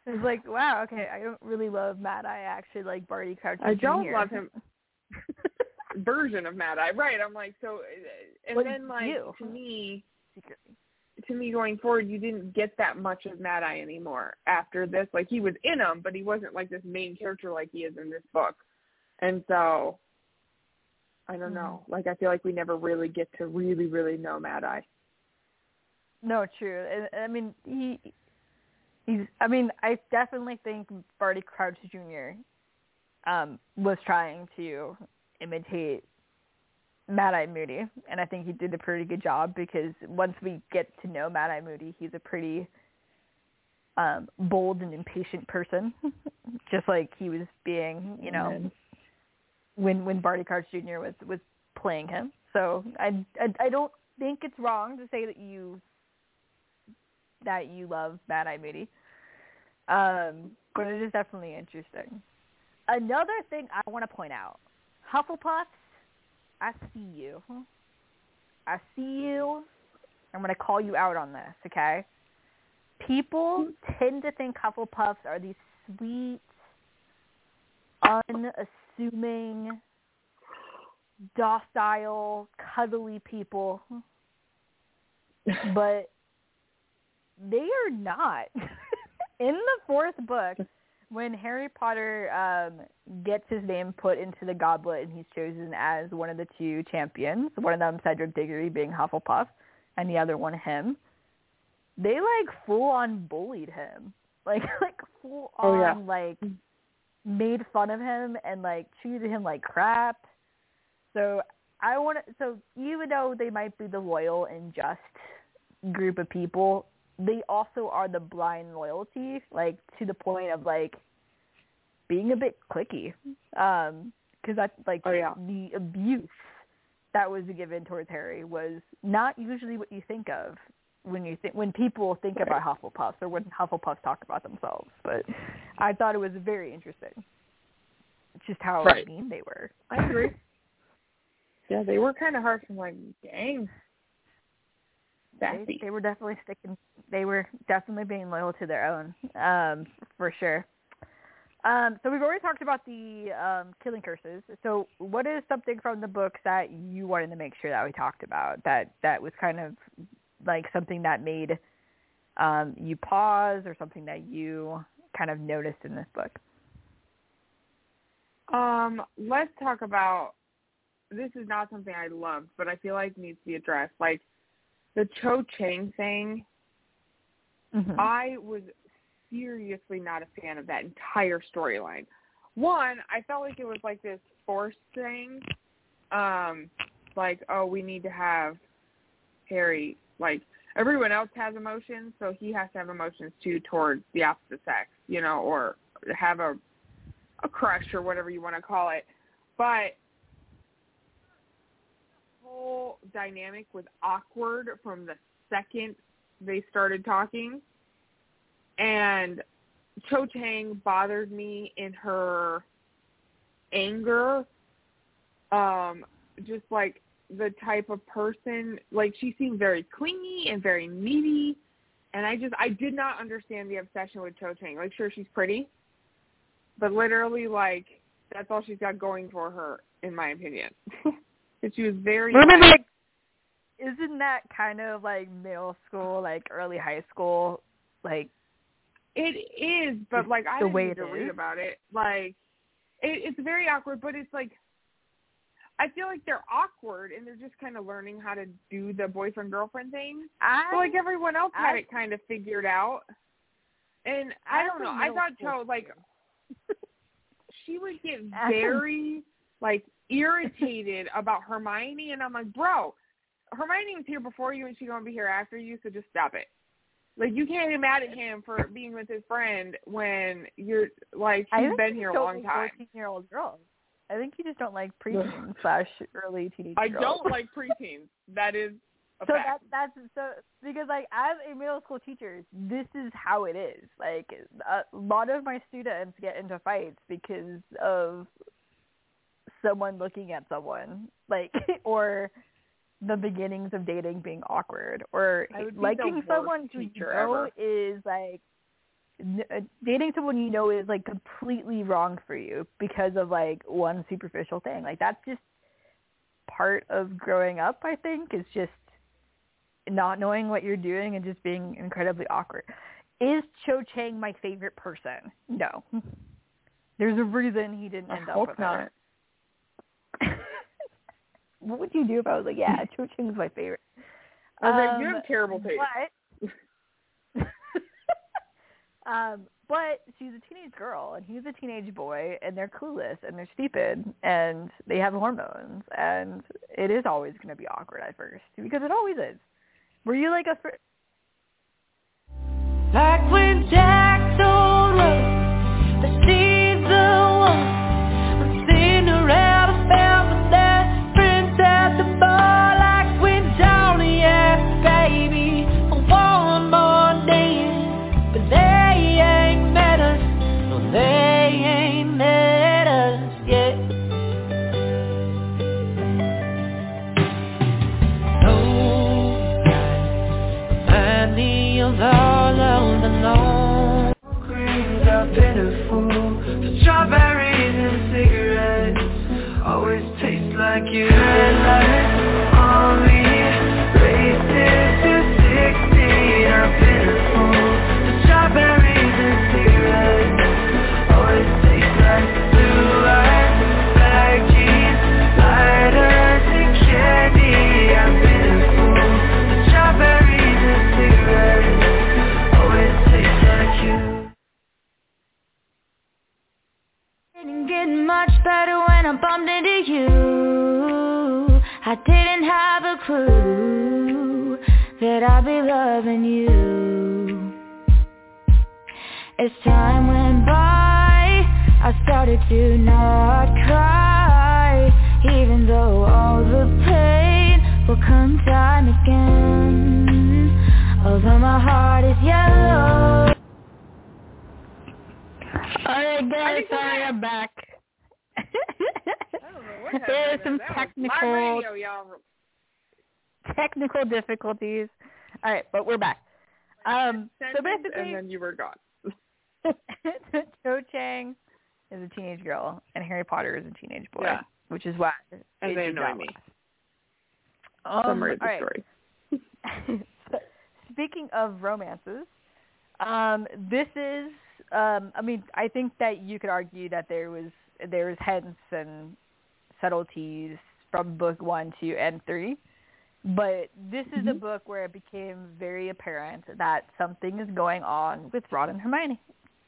It's like, wow, okay, I don't really love Mad Eye. I actually like Barty Crouch
I don't
Junior
love him. Version of Mad Eye, right? I'm like, so, and
What
then like
you?
to me,
Secretly.
to me going forward, you didn't get that much of Mad Eye anymore after this. Like he was in them, but he wasn't like this main character like he is in this book. And so, I don't know. Like I feel like we never really get to really, really know Mad Eye.
No, true. I, I mean, he, he's. I mean, I definitely think Barty Crouch Junior Um, was trying to imitate Mad Eye Moody, and I think he did a pretty good job because once we get to know Mad Eye Moody, he's a pretty um, bold and impatient person, just like he was being, you know,
And
when when Barty Crouch Junior was was playing him. So I, I I don't think it's wrong to say that you that you love Mad Eye Moody, um, but it is definitely interesting. Another thing I want to point out. Hufflepuffs, I see you. I see you. I'm going to call you out on this, okay? People tend to think Hufflepuffs are these sweet, unassuming, docile, cuddly people. But they are not. In the fourth book, when Harry Potter um, gets his name put into the goblet and he's chosen as one of the two champions, one of them Cedric Diggory being Hufflepuff, and the other one him, they like full on bullied him, like like full on
oh, yeah.
like made fun of him and like treated him like crap. So I want to. So even though they might be the loyal and just group of people, they also are the blind loyalty, like to the point of like being a bit cliquey, um, because that's like
oh, yeah.
the abuse that was given towards Harry was not usually what you think of when you think when people think
right.
about Hufflepuffs or when Hufflepuffs talk about themselves. But I thought it was very interesting, just how
right.
mean they were.
I agree. Yeah, they were kind of harsh. I'm like, dang.
They, they were definitely sticking. They were definitely being loyal to their own, um, for sure. Um, so we've already talked about the um, killing curses. So what is something from the books that you wanted to make sure that we talked about that that was kind of like something that made um, you pause or something that you kind of noticed in this book?
Um, let's talk about. This is not something I loved, but I feel like needs to be addressed. Like. The Cho Chang thing, mm-hmm. I was seriously not a fan of that entire storyline. One, I felt like it was like this forced thing, um, like, oh, we need to have Harry, like, everyone else has emotions, so he has to have emotions too towards the opposite sex, you know, or have a a crush or whatever you want to call it. But whole dynamic was awkward from the second they started talking, and Cho Chang bothered me in her anger, um, just like the type of person, like she seemed very clingy and very needy, and I just, I did not understand the obsession with Cho Chang. Like, sure, she's pretty, but literally, like, that's all she's got going for her, in my opinion. Because she was very,
I mean,
like,
like, isn't that kind of like middle school, like early high school, like?
It is, but like I
the
didn't
way
need
it
to
is.
read about it. Like, it, it's very awkward, but it's like, I feel like they're awkward and they're just kind of learning how to do the boyfriend-girlfriend thing.
I,
so like everyone else had
I,
it kind of figured out. And I don't know. I thought Cho, like, she would get very, like, irritated about Hermione, and I'm like, bro, Hermione was here before you and she's going to be here after you, so just stop it. Like, you can't get mad at him for being with his friend when you're, like, he's been here a long time.
fourteen-year-old girls. I think you just don't like preteens slash early teenage
I
girls.
don't like preteens. That is a
so
fact.
that, that's so because like as a middle school teacher, this is how it is. Like a lot of my students get into fights because of someone looking at someone, like or the beginnings of dating being awkward, or liking someone who you know
ever.
is like n- uh, dating someone you know is like completely wrong for you because of like one superficial thing. Like that's just part of growing up, I think, is just not knowing what you're doing and just being incredibly awkward. Is Cho Chang my favorite person? No. There's a reason he didn't end
I
up
hope
with
not.
her. What would you do if I was like, yeah, Cho Chang's my favorite?
I was like,
Um,
you have terrible taste.
But, um, but she's a teenage girl and he's a teenage boy, and they're clueless and they're stupid and they have hormones, and it is always going to be awkward at first because it always is. Were you like a fr-
like when Jack told Rose that she's the one, when Cinderella fell for that prince at the ball, like when Johnny asked baby for one more dance, but they ain't met us, no they ain't met us yet. No time, find me of all of the long greens are pitiful. The strawberries and cigarettes always taste like you. Red lights on me, races to sixteen are pitiful. The strawberries and cigarettes always taste like blue eyes, black jeans, lighters and candy are pitiful. The strawberries and cigarettes always taste like you. Didn't get much better when I bumped into you. I didn't have a clue that I'd be loving you. As time went by, I started to not cry, even though all the pain will come time again. Although my heart is yellow.
Alright guys, sorry, I'm back.
I don't know what happened.
There are
there.
some
That was
technical
my radio, y'all.
technical difficulties. Alright, but we're back. Um, so
Sentence,
basically,
and then you were gone.
Cho Chang is a teenage girl, and Harry Potter is a teenage boy,
Yeah.
which is why
And
it
they
did
annoy
not
me.
last. Um,
Summary of the
all right.
story.
So, speaking of romances, um, this is, um, I mean, I think that you could argue that there was there was hints and subtleties from book one, two, and three. But this is
Mm-hmm.
a book where it became very apparent that something is going on with Ron and Hermione.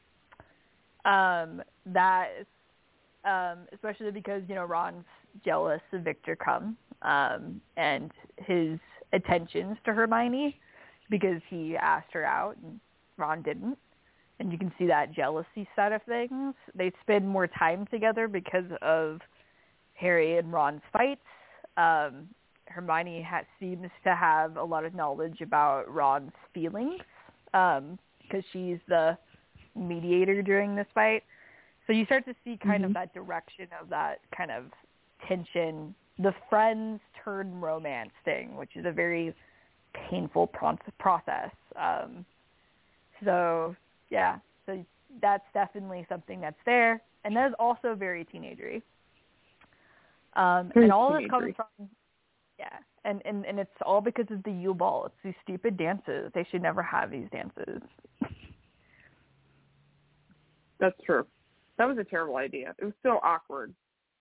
Um, that, um, especially because, you know, Ron's jealous of Victor Crumb um, and his attentions to Hermione because he asked her out and Ron didn't. And you can see that jealousy side of things. They spend more time together because of Harry and Ron's fights. Um, Hermione ha- seems to have a lot of knowledge about Ron's feelings um, because she's the mediator during this fight. So you start to see kind
Mm-hmm.
of that direction of that kind of tension, the friends turn romance thing, which is a very painful pro- process. Um, so, yeah, so that's definitely something that's there. And that is also very teenagery. Um,
Very
and all this comes
teenagery.
from, yeah, and, and, and it's all because of the U-Ball. It's these stupid dances. They should never have these dances.
That's true. That was a terrible idea. It was so awkward.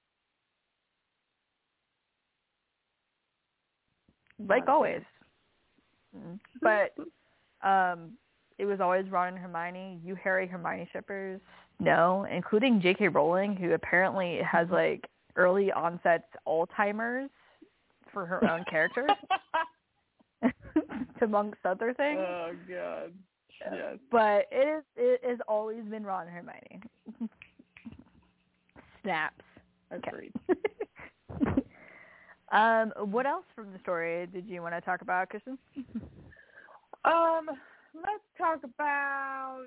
Like
Not
always. Mm. But um, it was always Ron and Hermione. You Harry Hermione shippers? No, including J K Rowling, who apparently has like early onset Alzheimer's for her own characters, amongst other things.
Oh God. Yes.
But it is it has always been Ron and Hermione. Snaps.
Agreed.
um, what else from the story did you want to talk about, Kristen?
Um, let's talk about.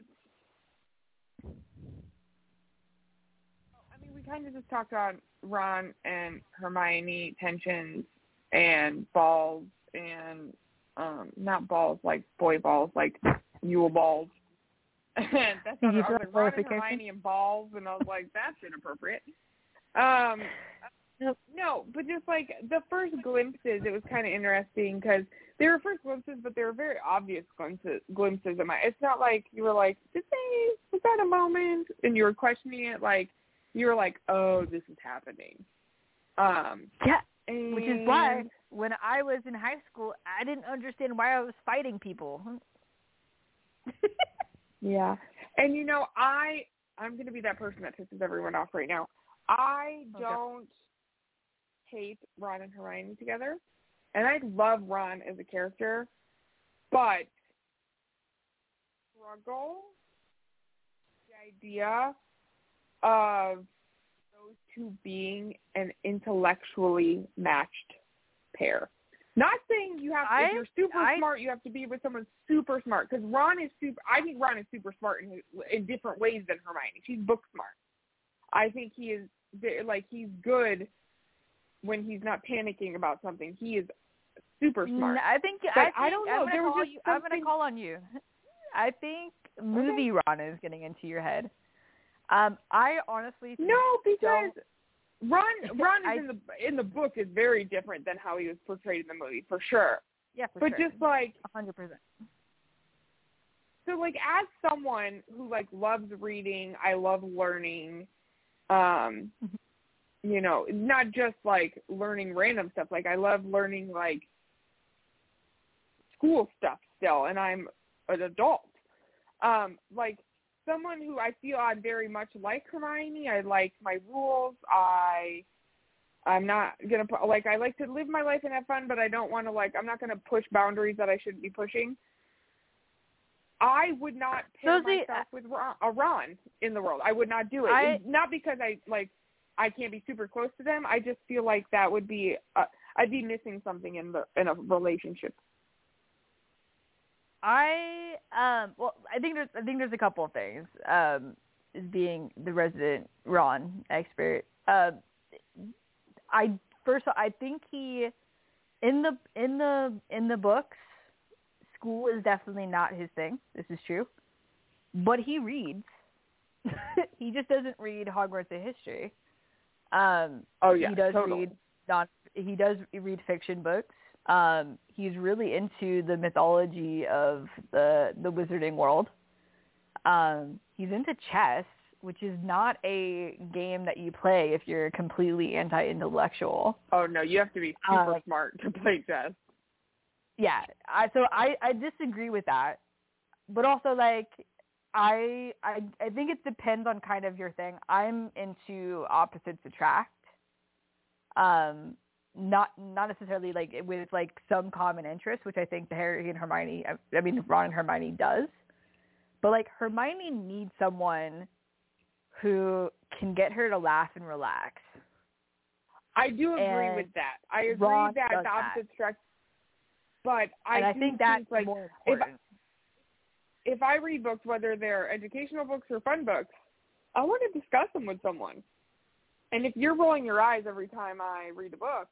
I mean, we kind of just talked about Ron and Hermione tensions and balls and um, not balls like boy balls, like Yule balls. And that's
Did
not,
you
I
feel
was
like
like, Ron and
glorification?
Hermione and balls, and I was like, that's inappropriate. Um, no, but just like the first glimpses, it was kind of interesting because they were first glimpses, but they were very obvious glimpses. Glimpses of my. It's not like you were like, did they? Was that a moment? And you were questioning it, like you were like, oh, this is happening. Um,
Yeah,
and
which is why when I was in high school, I didn't understand why I was fighting people.
Yeah, and you know, I I'm gonna be that person that pisses everyone off right now. I
Okay.
don't hate Ron and Hermione together, and I love Ron as a character, but struggle the idea of those two being an intellectually matched pair. Not saying you have to,
I,
if you're super
I,
smart, you have to be with someone super smart, because Ron is super, I think Ron is super smart in, in different ways than Hermione. She's book smart. I think he is, like, he's good when he's not panicking about something. He is super smart.
I think,
but
I, think
I don't know.
I'm gonna
There was
call
just
you, I'm
something.
going to call on you. I think movie Ron is getting into your head. Um, I honestly think
No, because
don't,
Ron Ron is
I,
in the in the book is very different than how he was portrayed in the movie, for sure.
yeah, for
but
sure.
just like
one hundred percent.
so, like as someone who like loves reading, I love learning. Um, you know, not just like learning random stuff. Like I love learning like school stuff still, and I'm an adult. Um, like someone who I feel I'm very much like Hermione. I like my rules. I, I'm not gonna put like I like to live my life and have fun, but I don't want to like I'm not gonna push boundaries that I shouldn't be pushing. I would not pair
So the,
myself with Ron, a Ron in the world. I would not do it.
I,
And not because I like I can't be super close to them. I just feel like that would be uh, I'd be missing something in the in a relationship.
I um well I think there's I think there's a couple of things. Um as being the resident Ron expert. Uh, I first I think he in the in the in the books, school is definitely not his thing. This is true. But he reads. He just doesn't read Hogwarts of History. Um
Oh yeah,
he does
totally.
read non he does read fiction books. Um, he's really into the mythology of the the wizarding world. Um, he's into chess, which is not a game that you play if you're completely anti-intellectual.
Oh no, you have to be super
Uh,
smart to play chess.
Yeah, I so I, I disagree with that, but also like I I I think it depends on kind of your thing. I'm into opposites attract. Um. Not not necessarily like with like some common interest, which I think the Harry and Hermione, I, I mean Ron and Hermione does, but like Hermione needs someone who can get her to laugh and relax.
I do agree
And
with that. I agree
Ron
that
does
the opposite
that.
sex, but I,
and I
do
think that's
like
more
if
important.
if I read books, whether they're educational books or fun books, I want to discuss them with someone. And if you're rolling your eyes every time I read a book,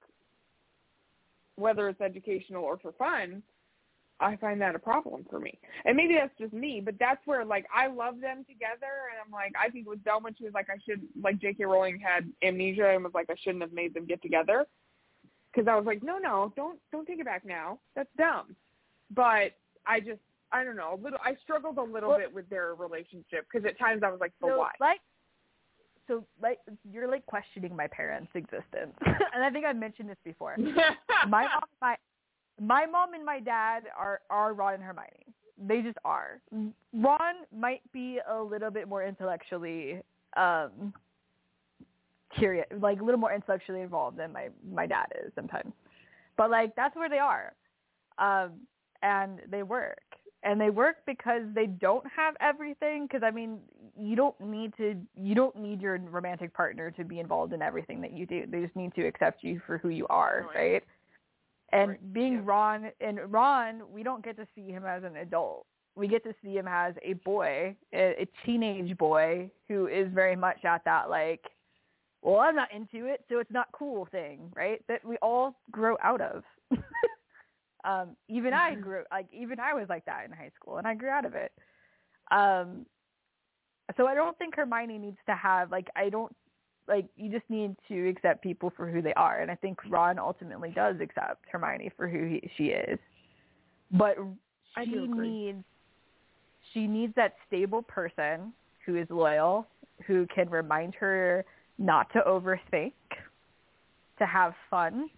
whether it's educational or for fun, I find that a problem for me. And maybe that's just me, but that's where, like, I love them together, and I'm like, I think with Velma, she was like, I should, like, J K. Rowling had amnesia and was like, I shouldn't have made them get together. Because I was like, no, no, don't don't take it back now. That's dumb. But I just, I don't know, a little. I struggled a little
Well,
bit with their relationship, because at times I was like, so,
so
why?
like so like you're like questioning my parents' existence, and I think I've mentioned this before. my mom, my my mom and my dad are are Ron and Hermione. They just are. Ron might be a little bit more intellectually um curious, like a little more intellectually involved than my my dad is sometimes. But like that's where they are, um, and they work. And they work because they don't have everything. Because I mean, you don't need to. You don't need your romantic partner to be involved in everything that you do. They just need to accept you for who you are,
Right.
right? And
Right.
being
Yeah.
Ron and Ron, we don't get to see him as an adult. We get to see him as a boy, a, a teenage boy who is very much at that like, well, I'm not into it, so it's not cool thing, right? That we all grow out of. Um, even I grew like even I was like that in high school, and I grew out of it. Um, so I don't think Hermione needs to have, like, I don't, like, you just need to accept people for who they are. And I think Ron ultimately does accept Hermione for who he, she is. But
I
she
do agree.
needs, she needs that stable person who is loyal, who can remind her not to overthink, to have fun,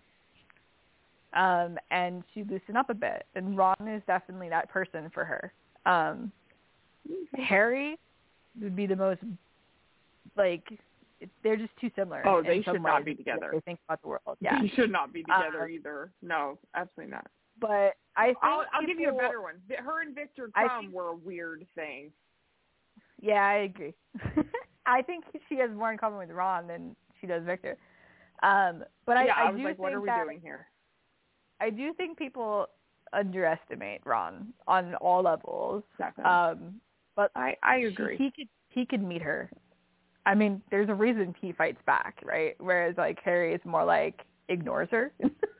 um, and to loosen up a bit. And Ron is definitely that person for her. Um, Harry would be the most, like, they're just too similar.
Oh,
in
they
some
should not
ways
be together.
They think about the world. Yeah,
They should not be together
um,
either. No, absolutely not.
But I think
I'll, I'll
people,
give you a better one. Her and Victor
I
Crumb
think,
were a weird thing.
Yeah, I agree. I think she has more in common with Ron than she does Victor. Um, but I,
yeah, I,
I
was
do
like, what
think
are we
that,
doing here?
I do think people underestimate Ron on all levels.
Definitely.
Um, but
I, I agree.
She, he could he could meet her. I mean, there's a reason he fights back, right? Whereas like Harry is more like ignores her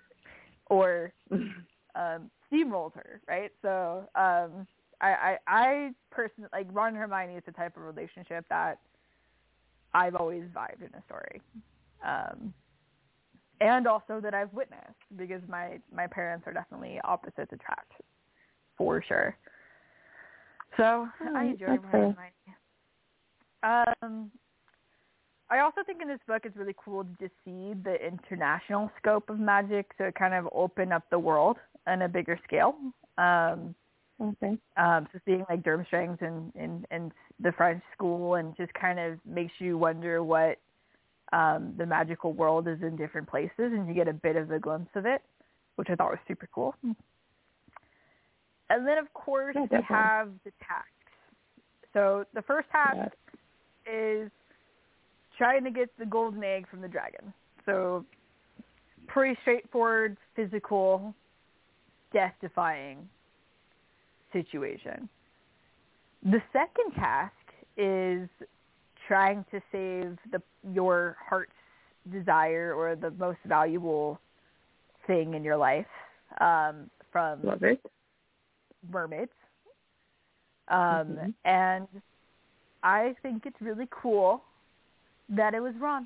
or um, steamrolls her, right? So um, I, I I personally like Ron and Hermione is the type of relationship that I've always vibed in a story. Um, and also that I've witnessed because my, my parents are definitely opposites attract, for sure. So
Oh,
I enjoy
that's
Ron and Hermione. Um, I also think in this book it's really cool to see the international scope of magic, so it kind of opened up the world on a bigger scale. Um,
okay.
Um, so seeing like Durmstrangs and in, in, in the French school and just kind of makes you wonder what um, the magical world is in different places, and you get a bit of a glimpse of it, which I thought was super cool. And then, of course,
yeah,
we have the tasks. So the first task
yes.
is trying to get the golden egg from the dragon. So pretty straightforward, physical, death-defying situation. The second task is trying to save the your heart's desire or the most valuable thing in your life um, from
Love it.
mermaids. Um,
mm-hmm.
And I think it's really cool that it was Ron.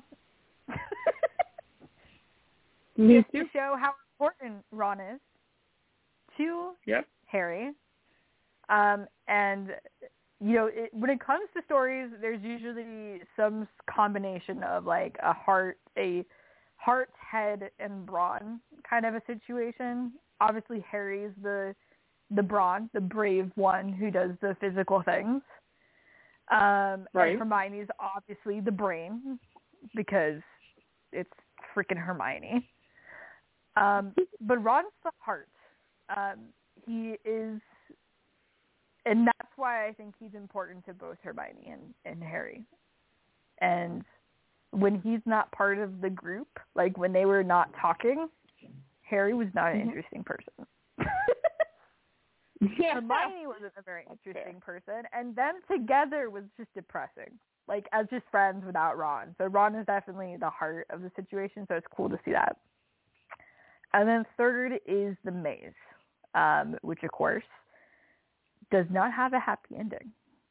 Me
Just
too.
to show how important Ron is to
yep.
Harry. Um, and, you know, it, when it comes to stories, there's usually some combination of, like, a heart, a heart, head, and brawn kind of a situation. Obviously, Harry's the the brawn, the brave one who does the physical things. Um,
right.
And Hermione's obviously the brain because it's freaking Hermione. Um, but Ron's the heart. Um, he is, and that's why I think he's important to both Hermione and, and Harry. And when he's not part of the group, like when they were not talking, Harry was not an mm-hmm. interesting person.
yeah.
Hermione wasn't a very
That's
interesting
fair.
person, and them together was just depressing, like as just friends without Ron. So Ron is definitely the heart of the situation, so it's cool to see that. And then third is the maze, um, which of course does not have a happy ending.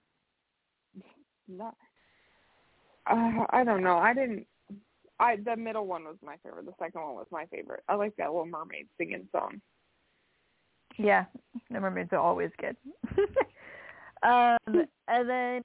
No. Uh, I don't know. I didn't. I the middle one was my favorite. The second one was my favorite. I like that Little Mermaid singing song.
Yeah, the mermaids are always good. um, and then,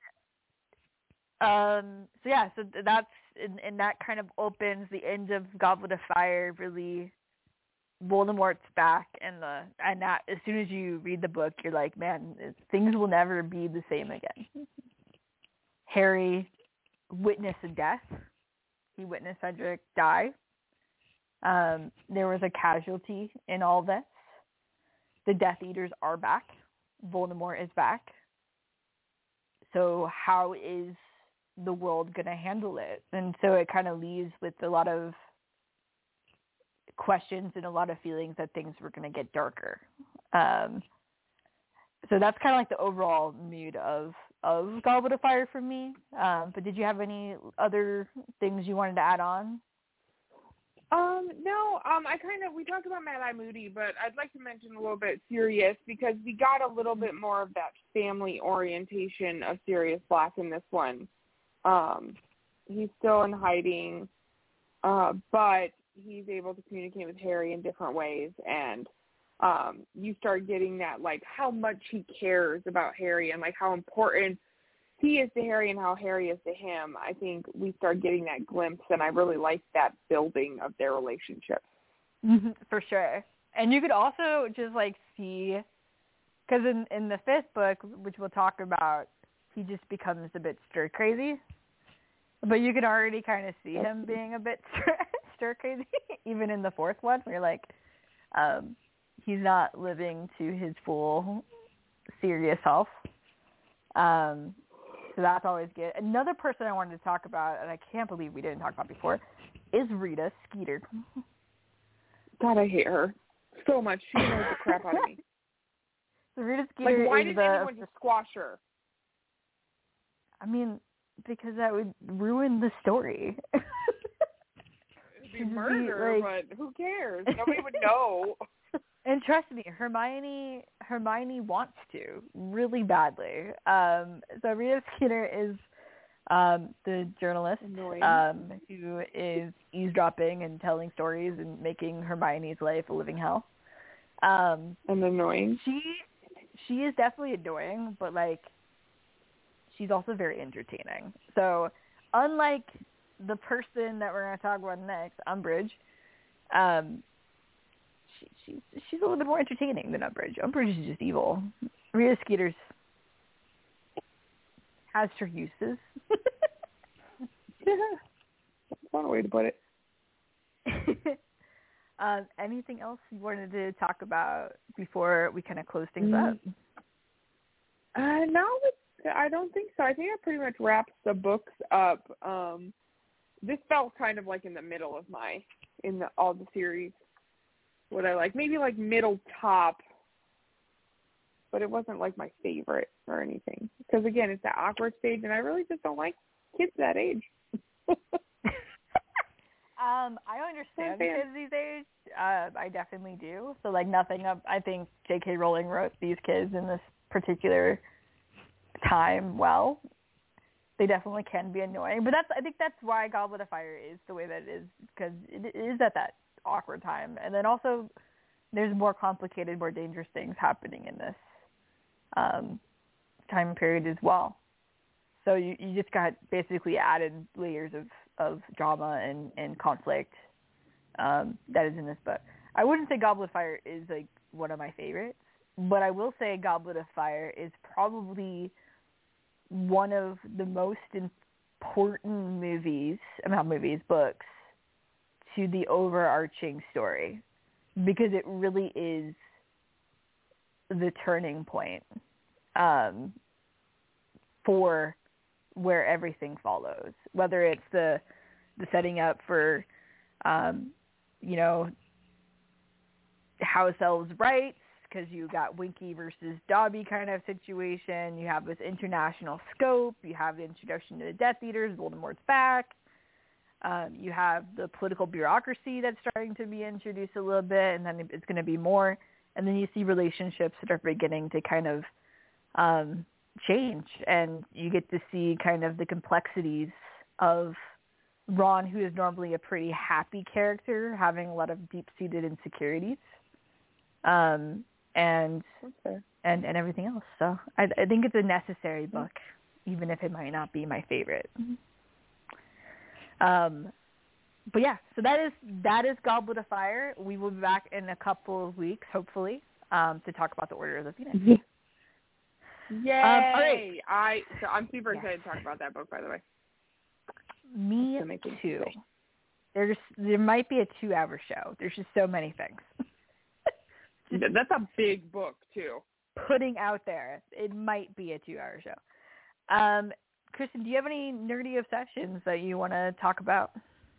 um, so yeah, so that's and, and that kind of opens the end of Goblet of Fire. Really, Voldemort's back, and the and that as soon as you read the book, you're like, man, things will never be the same again. Harry witnessed a death. He witnessed Cedric die. Um, there was a casualty in all this. The Death Eaters are back. Voldemort is back. So how is the world going to handle it? And so it kind of leaves with a lot of questions and a lot of feelings that things were going to get darker. Um, so that's kind of like the overall mood of, of Goblet of Fire for me. Um, but did you have any other things you wanted to add on?
Um, no, um, I kind of, we talked about Mad Eye Moody, but I'd like to mention a little bit Sirius because we got a little bit more of that family orientation of Sirius Black in this one. Um, he's still in hiding, uh, but he's able to communicate with Harry in different ways, and um, you start getting that, like, how much he cares about Harry and, like, how important he is to Harry and how Harry is to him. I think we start getting that glimpse, and I really like that building of their relationship.
Mm-hmm, for sure. And you could also just, like, see, because in, in the fifth book, which we'll talk about, he just becomes a bit stir-crazy. But you can already kind of see him being a bit stir-crazy, even in the fourth one, where, like, um, he's not living to his full serious self. Um So that's always good. Another person I wanted to talk about, and I can't believe we didn't talk about before, is Rita Skeeter.
God, I hate her so much. She annoys the crap out of me.
So Rita Skeeter
like, why
is
did
the,
anyone just squash her?
I mean, because that would ruin the story.
It'd be murder, like, but who cares? Nobody would know.
And trust me, Hermione Hermione wants to really badly. Um, so Rita Skeeter is um, the journalist um, who is eavesdropping and telling stories and making Hermione's life a living hell. Um,
and annoying.
She she is definitely annoying, but like she's also very entertaining. So unlike the person that we're going to talk about next, Umbridge. Um, She, she's she's a little bit more entertaining than Umbridge. Umbridge is just evil. Rita Skeeter's has her uses.
Yeah, that's one way to put it.
um, anything else you wanted to talk about before we kind of close things
mm.
up?
Uh, no, I don't think so. I think that pretty much wraps the books up. Um, this felt kind of like in the middle of my in the all the series. What I like, maybe like middle top, but it wasn't like my favorite or anything. Because again, it's that awkward stage, and I really just don't like kids that age.
um, I understand kids these days. Uh, I definitely do. So like nothing. Of, I think J K Rowling wrote these kids in this particular time well. They definitely can be annoying, but that's I think that's why Goblet of Fire is the way that it is, because it is at that awkward time, and then also there's more complicated, more dangerous things happening in this um, time period as well. So you, you just got basically added layers of, of drama and, and conflict um, that is in this book. I wouldn't say Goblet of Fire is like one of my favorites, but I will say Goblet of Fire is probably one of the most important movies, not movies, books, to the overarching story, because it really is the turning point um, for where everything follows, whether it's the the setting up for, um, you know, House Elves' rights, because you got Winky versus Dobby kind of situation. You have this international scope. You have the introduction to the Death Eaters, Voldemort's back. Um, you have the political bureaucracy that's starting to be introduced a little bit, and then it's going to be more. And then you see relationships that are beginning to kind of um, change, and you get to see kind of the complexities of Ron, who is normally a pretty happy character, having a lot of deep-seated insecurities, um, and,
okay.
and and everything else. So I, I think it's a necessary book, even if it might not be my favorite. Um, but yeah, so that is that is Goblet of Fire. We will be back in a couple of weeks, hopefully, um, to talk about the Order of the Phoenix.
Yay!
Um, all right.
I so I'm super
yes.
excited to talk about that book. By the way,
me too. There's there might be a two-hour show. There's just so many things.
That's a big book too.
Putting out there, it might be a two-hour show. Um. Kristen, do you have any nerdy obsessions that you want to talk about?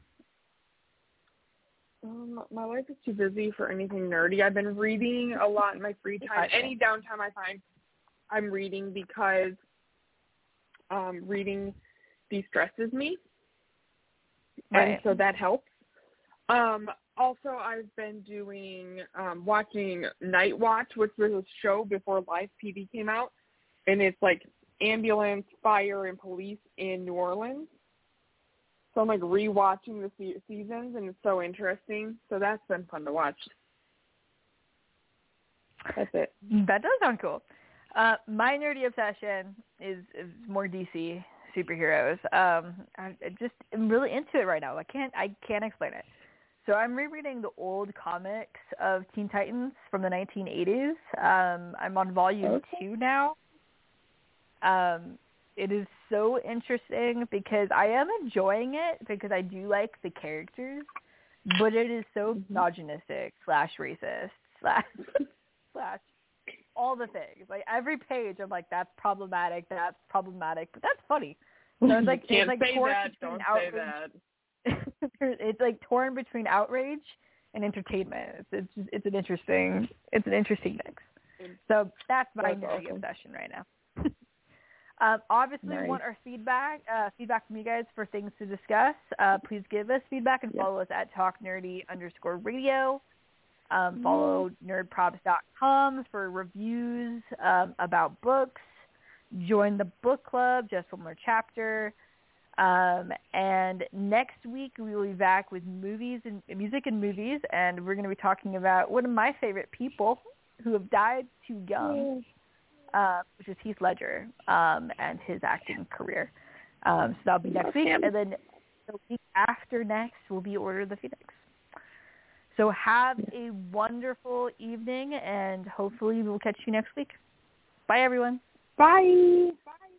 Um, my life is too busy for anything nerdy. I've been reading a lot in my free time. Any downtime I find, I'm reading because um, reading de-stresses me. Right. And so that helps. Um, also, I've been doing, um, watching Night Watch, which was a show before Live P D came out, and it's like ambulance, fire, and police in New Orleans. So I'm like rewatching the se- seasons, and it's so interesting. So that's been fun to watch. That's it.
That does sound cool. Uh, my nerdy obsession is, is more D C superheroes. Um, I, I just am really into it right now. I can't I can't explain it. So I'm rereading the old comics of Teen Titans from the nineteen eighties. Um, I'm on volume
Okay.
two now. Um, it is so interesting because I am enjoying it because I do like the characters, but it is so misogynistic slash racist slash slash all the things. Like every page, I'm like, that's problematic, that's problematic, but that's funny. So it's like
Can't
it's like
say
torn
that.
between
Don't
outrage.
say that.
It's like torn between outrage and entertainment. It's it's, just, it's an interesting it's an interesting mix. So that's my
That's
nerdy
awesome.
obsession right now. um, obviously,
Nice.
we want our feedback uh, feedback from you guys for things to discuss. Uh, please give us feedback and
Yep.
follow us at talknerdy underscore radio. Um, follow nerd props dot com for reviews um, about books. Join the book club, just one more chapter. Um, and next week we will be back with movies and music and movies, and we're going to be talking about one of my favorite people who have died too young, uh, which is Heath Ledger um, and his acting career. Um, so that'll be next week, and then the week after next will be Order of the Phoenix. So have a wonderful evening, and hopefully we'll catch you next week. Bye, everyone.
Bye. Bye.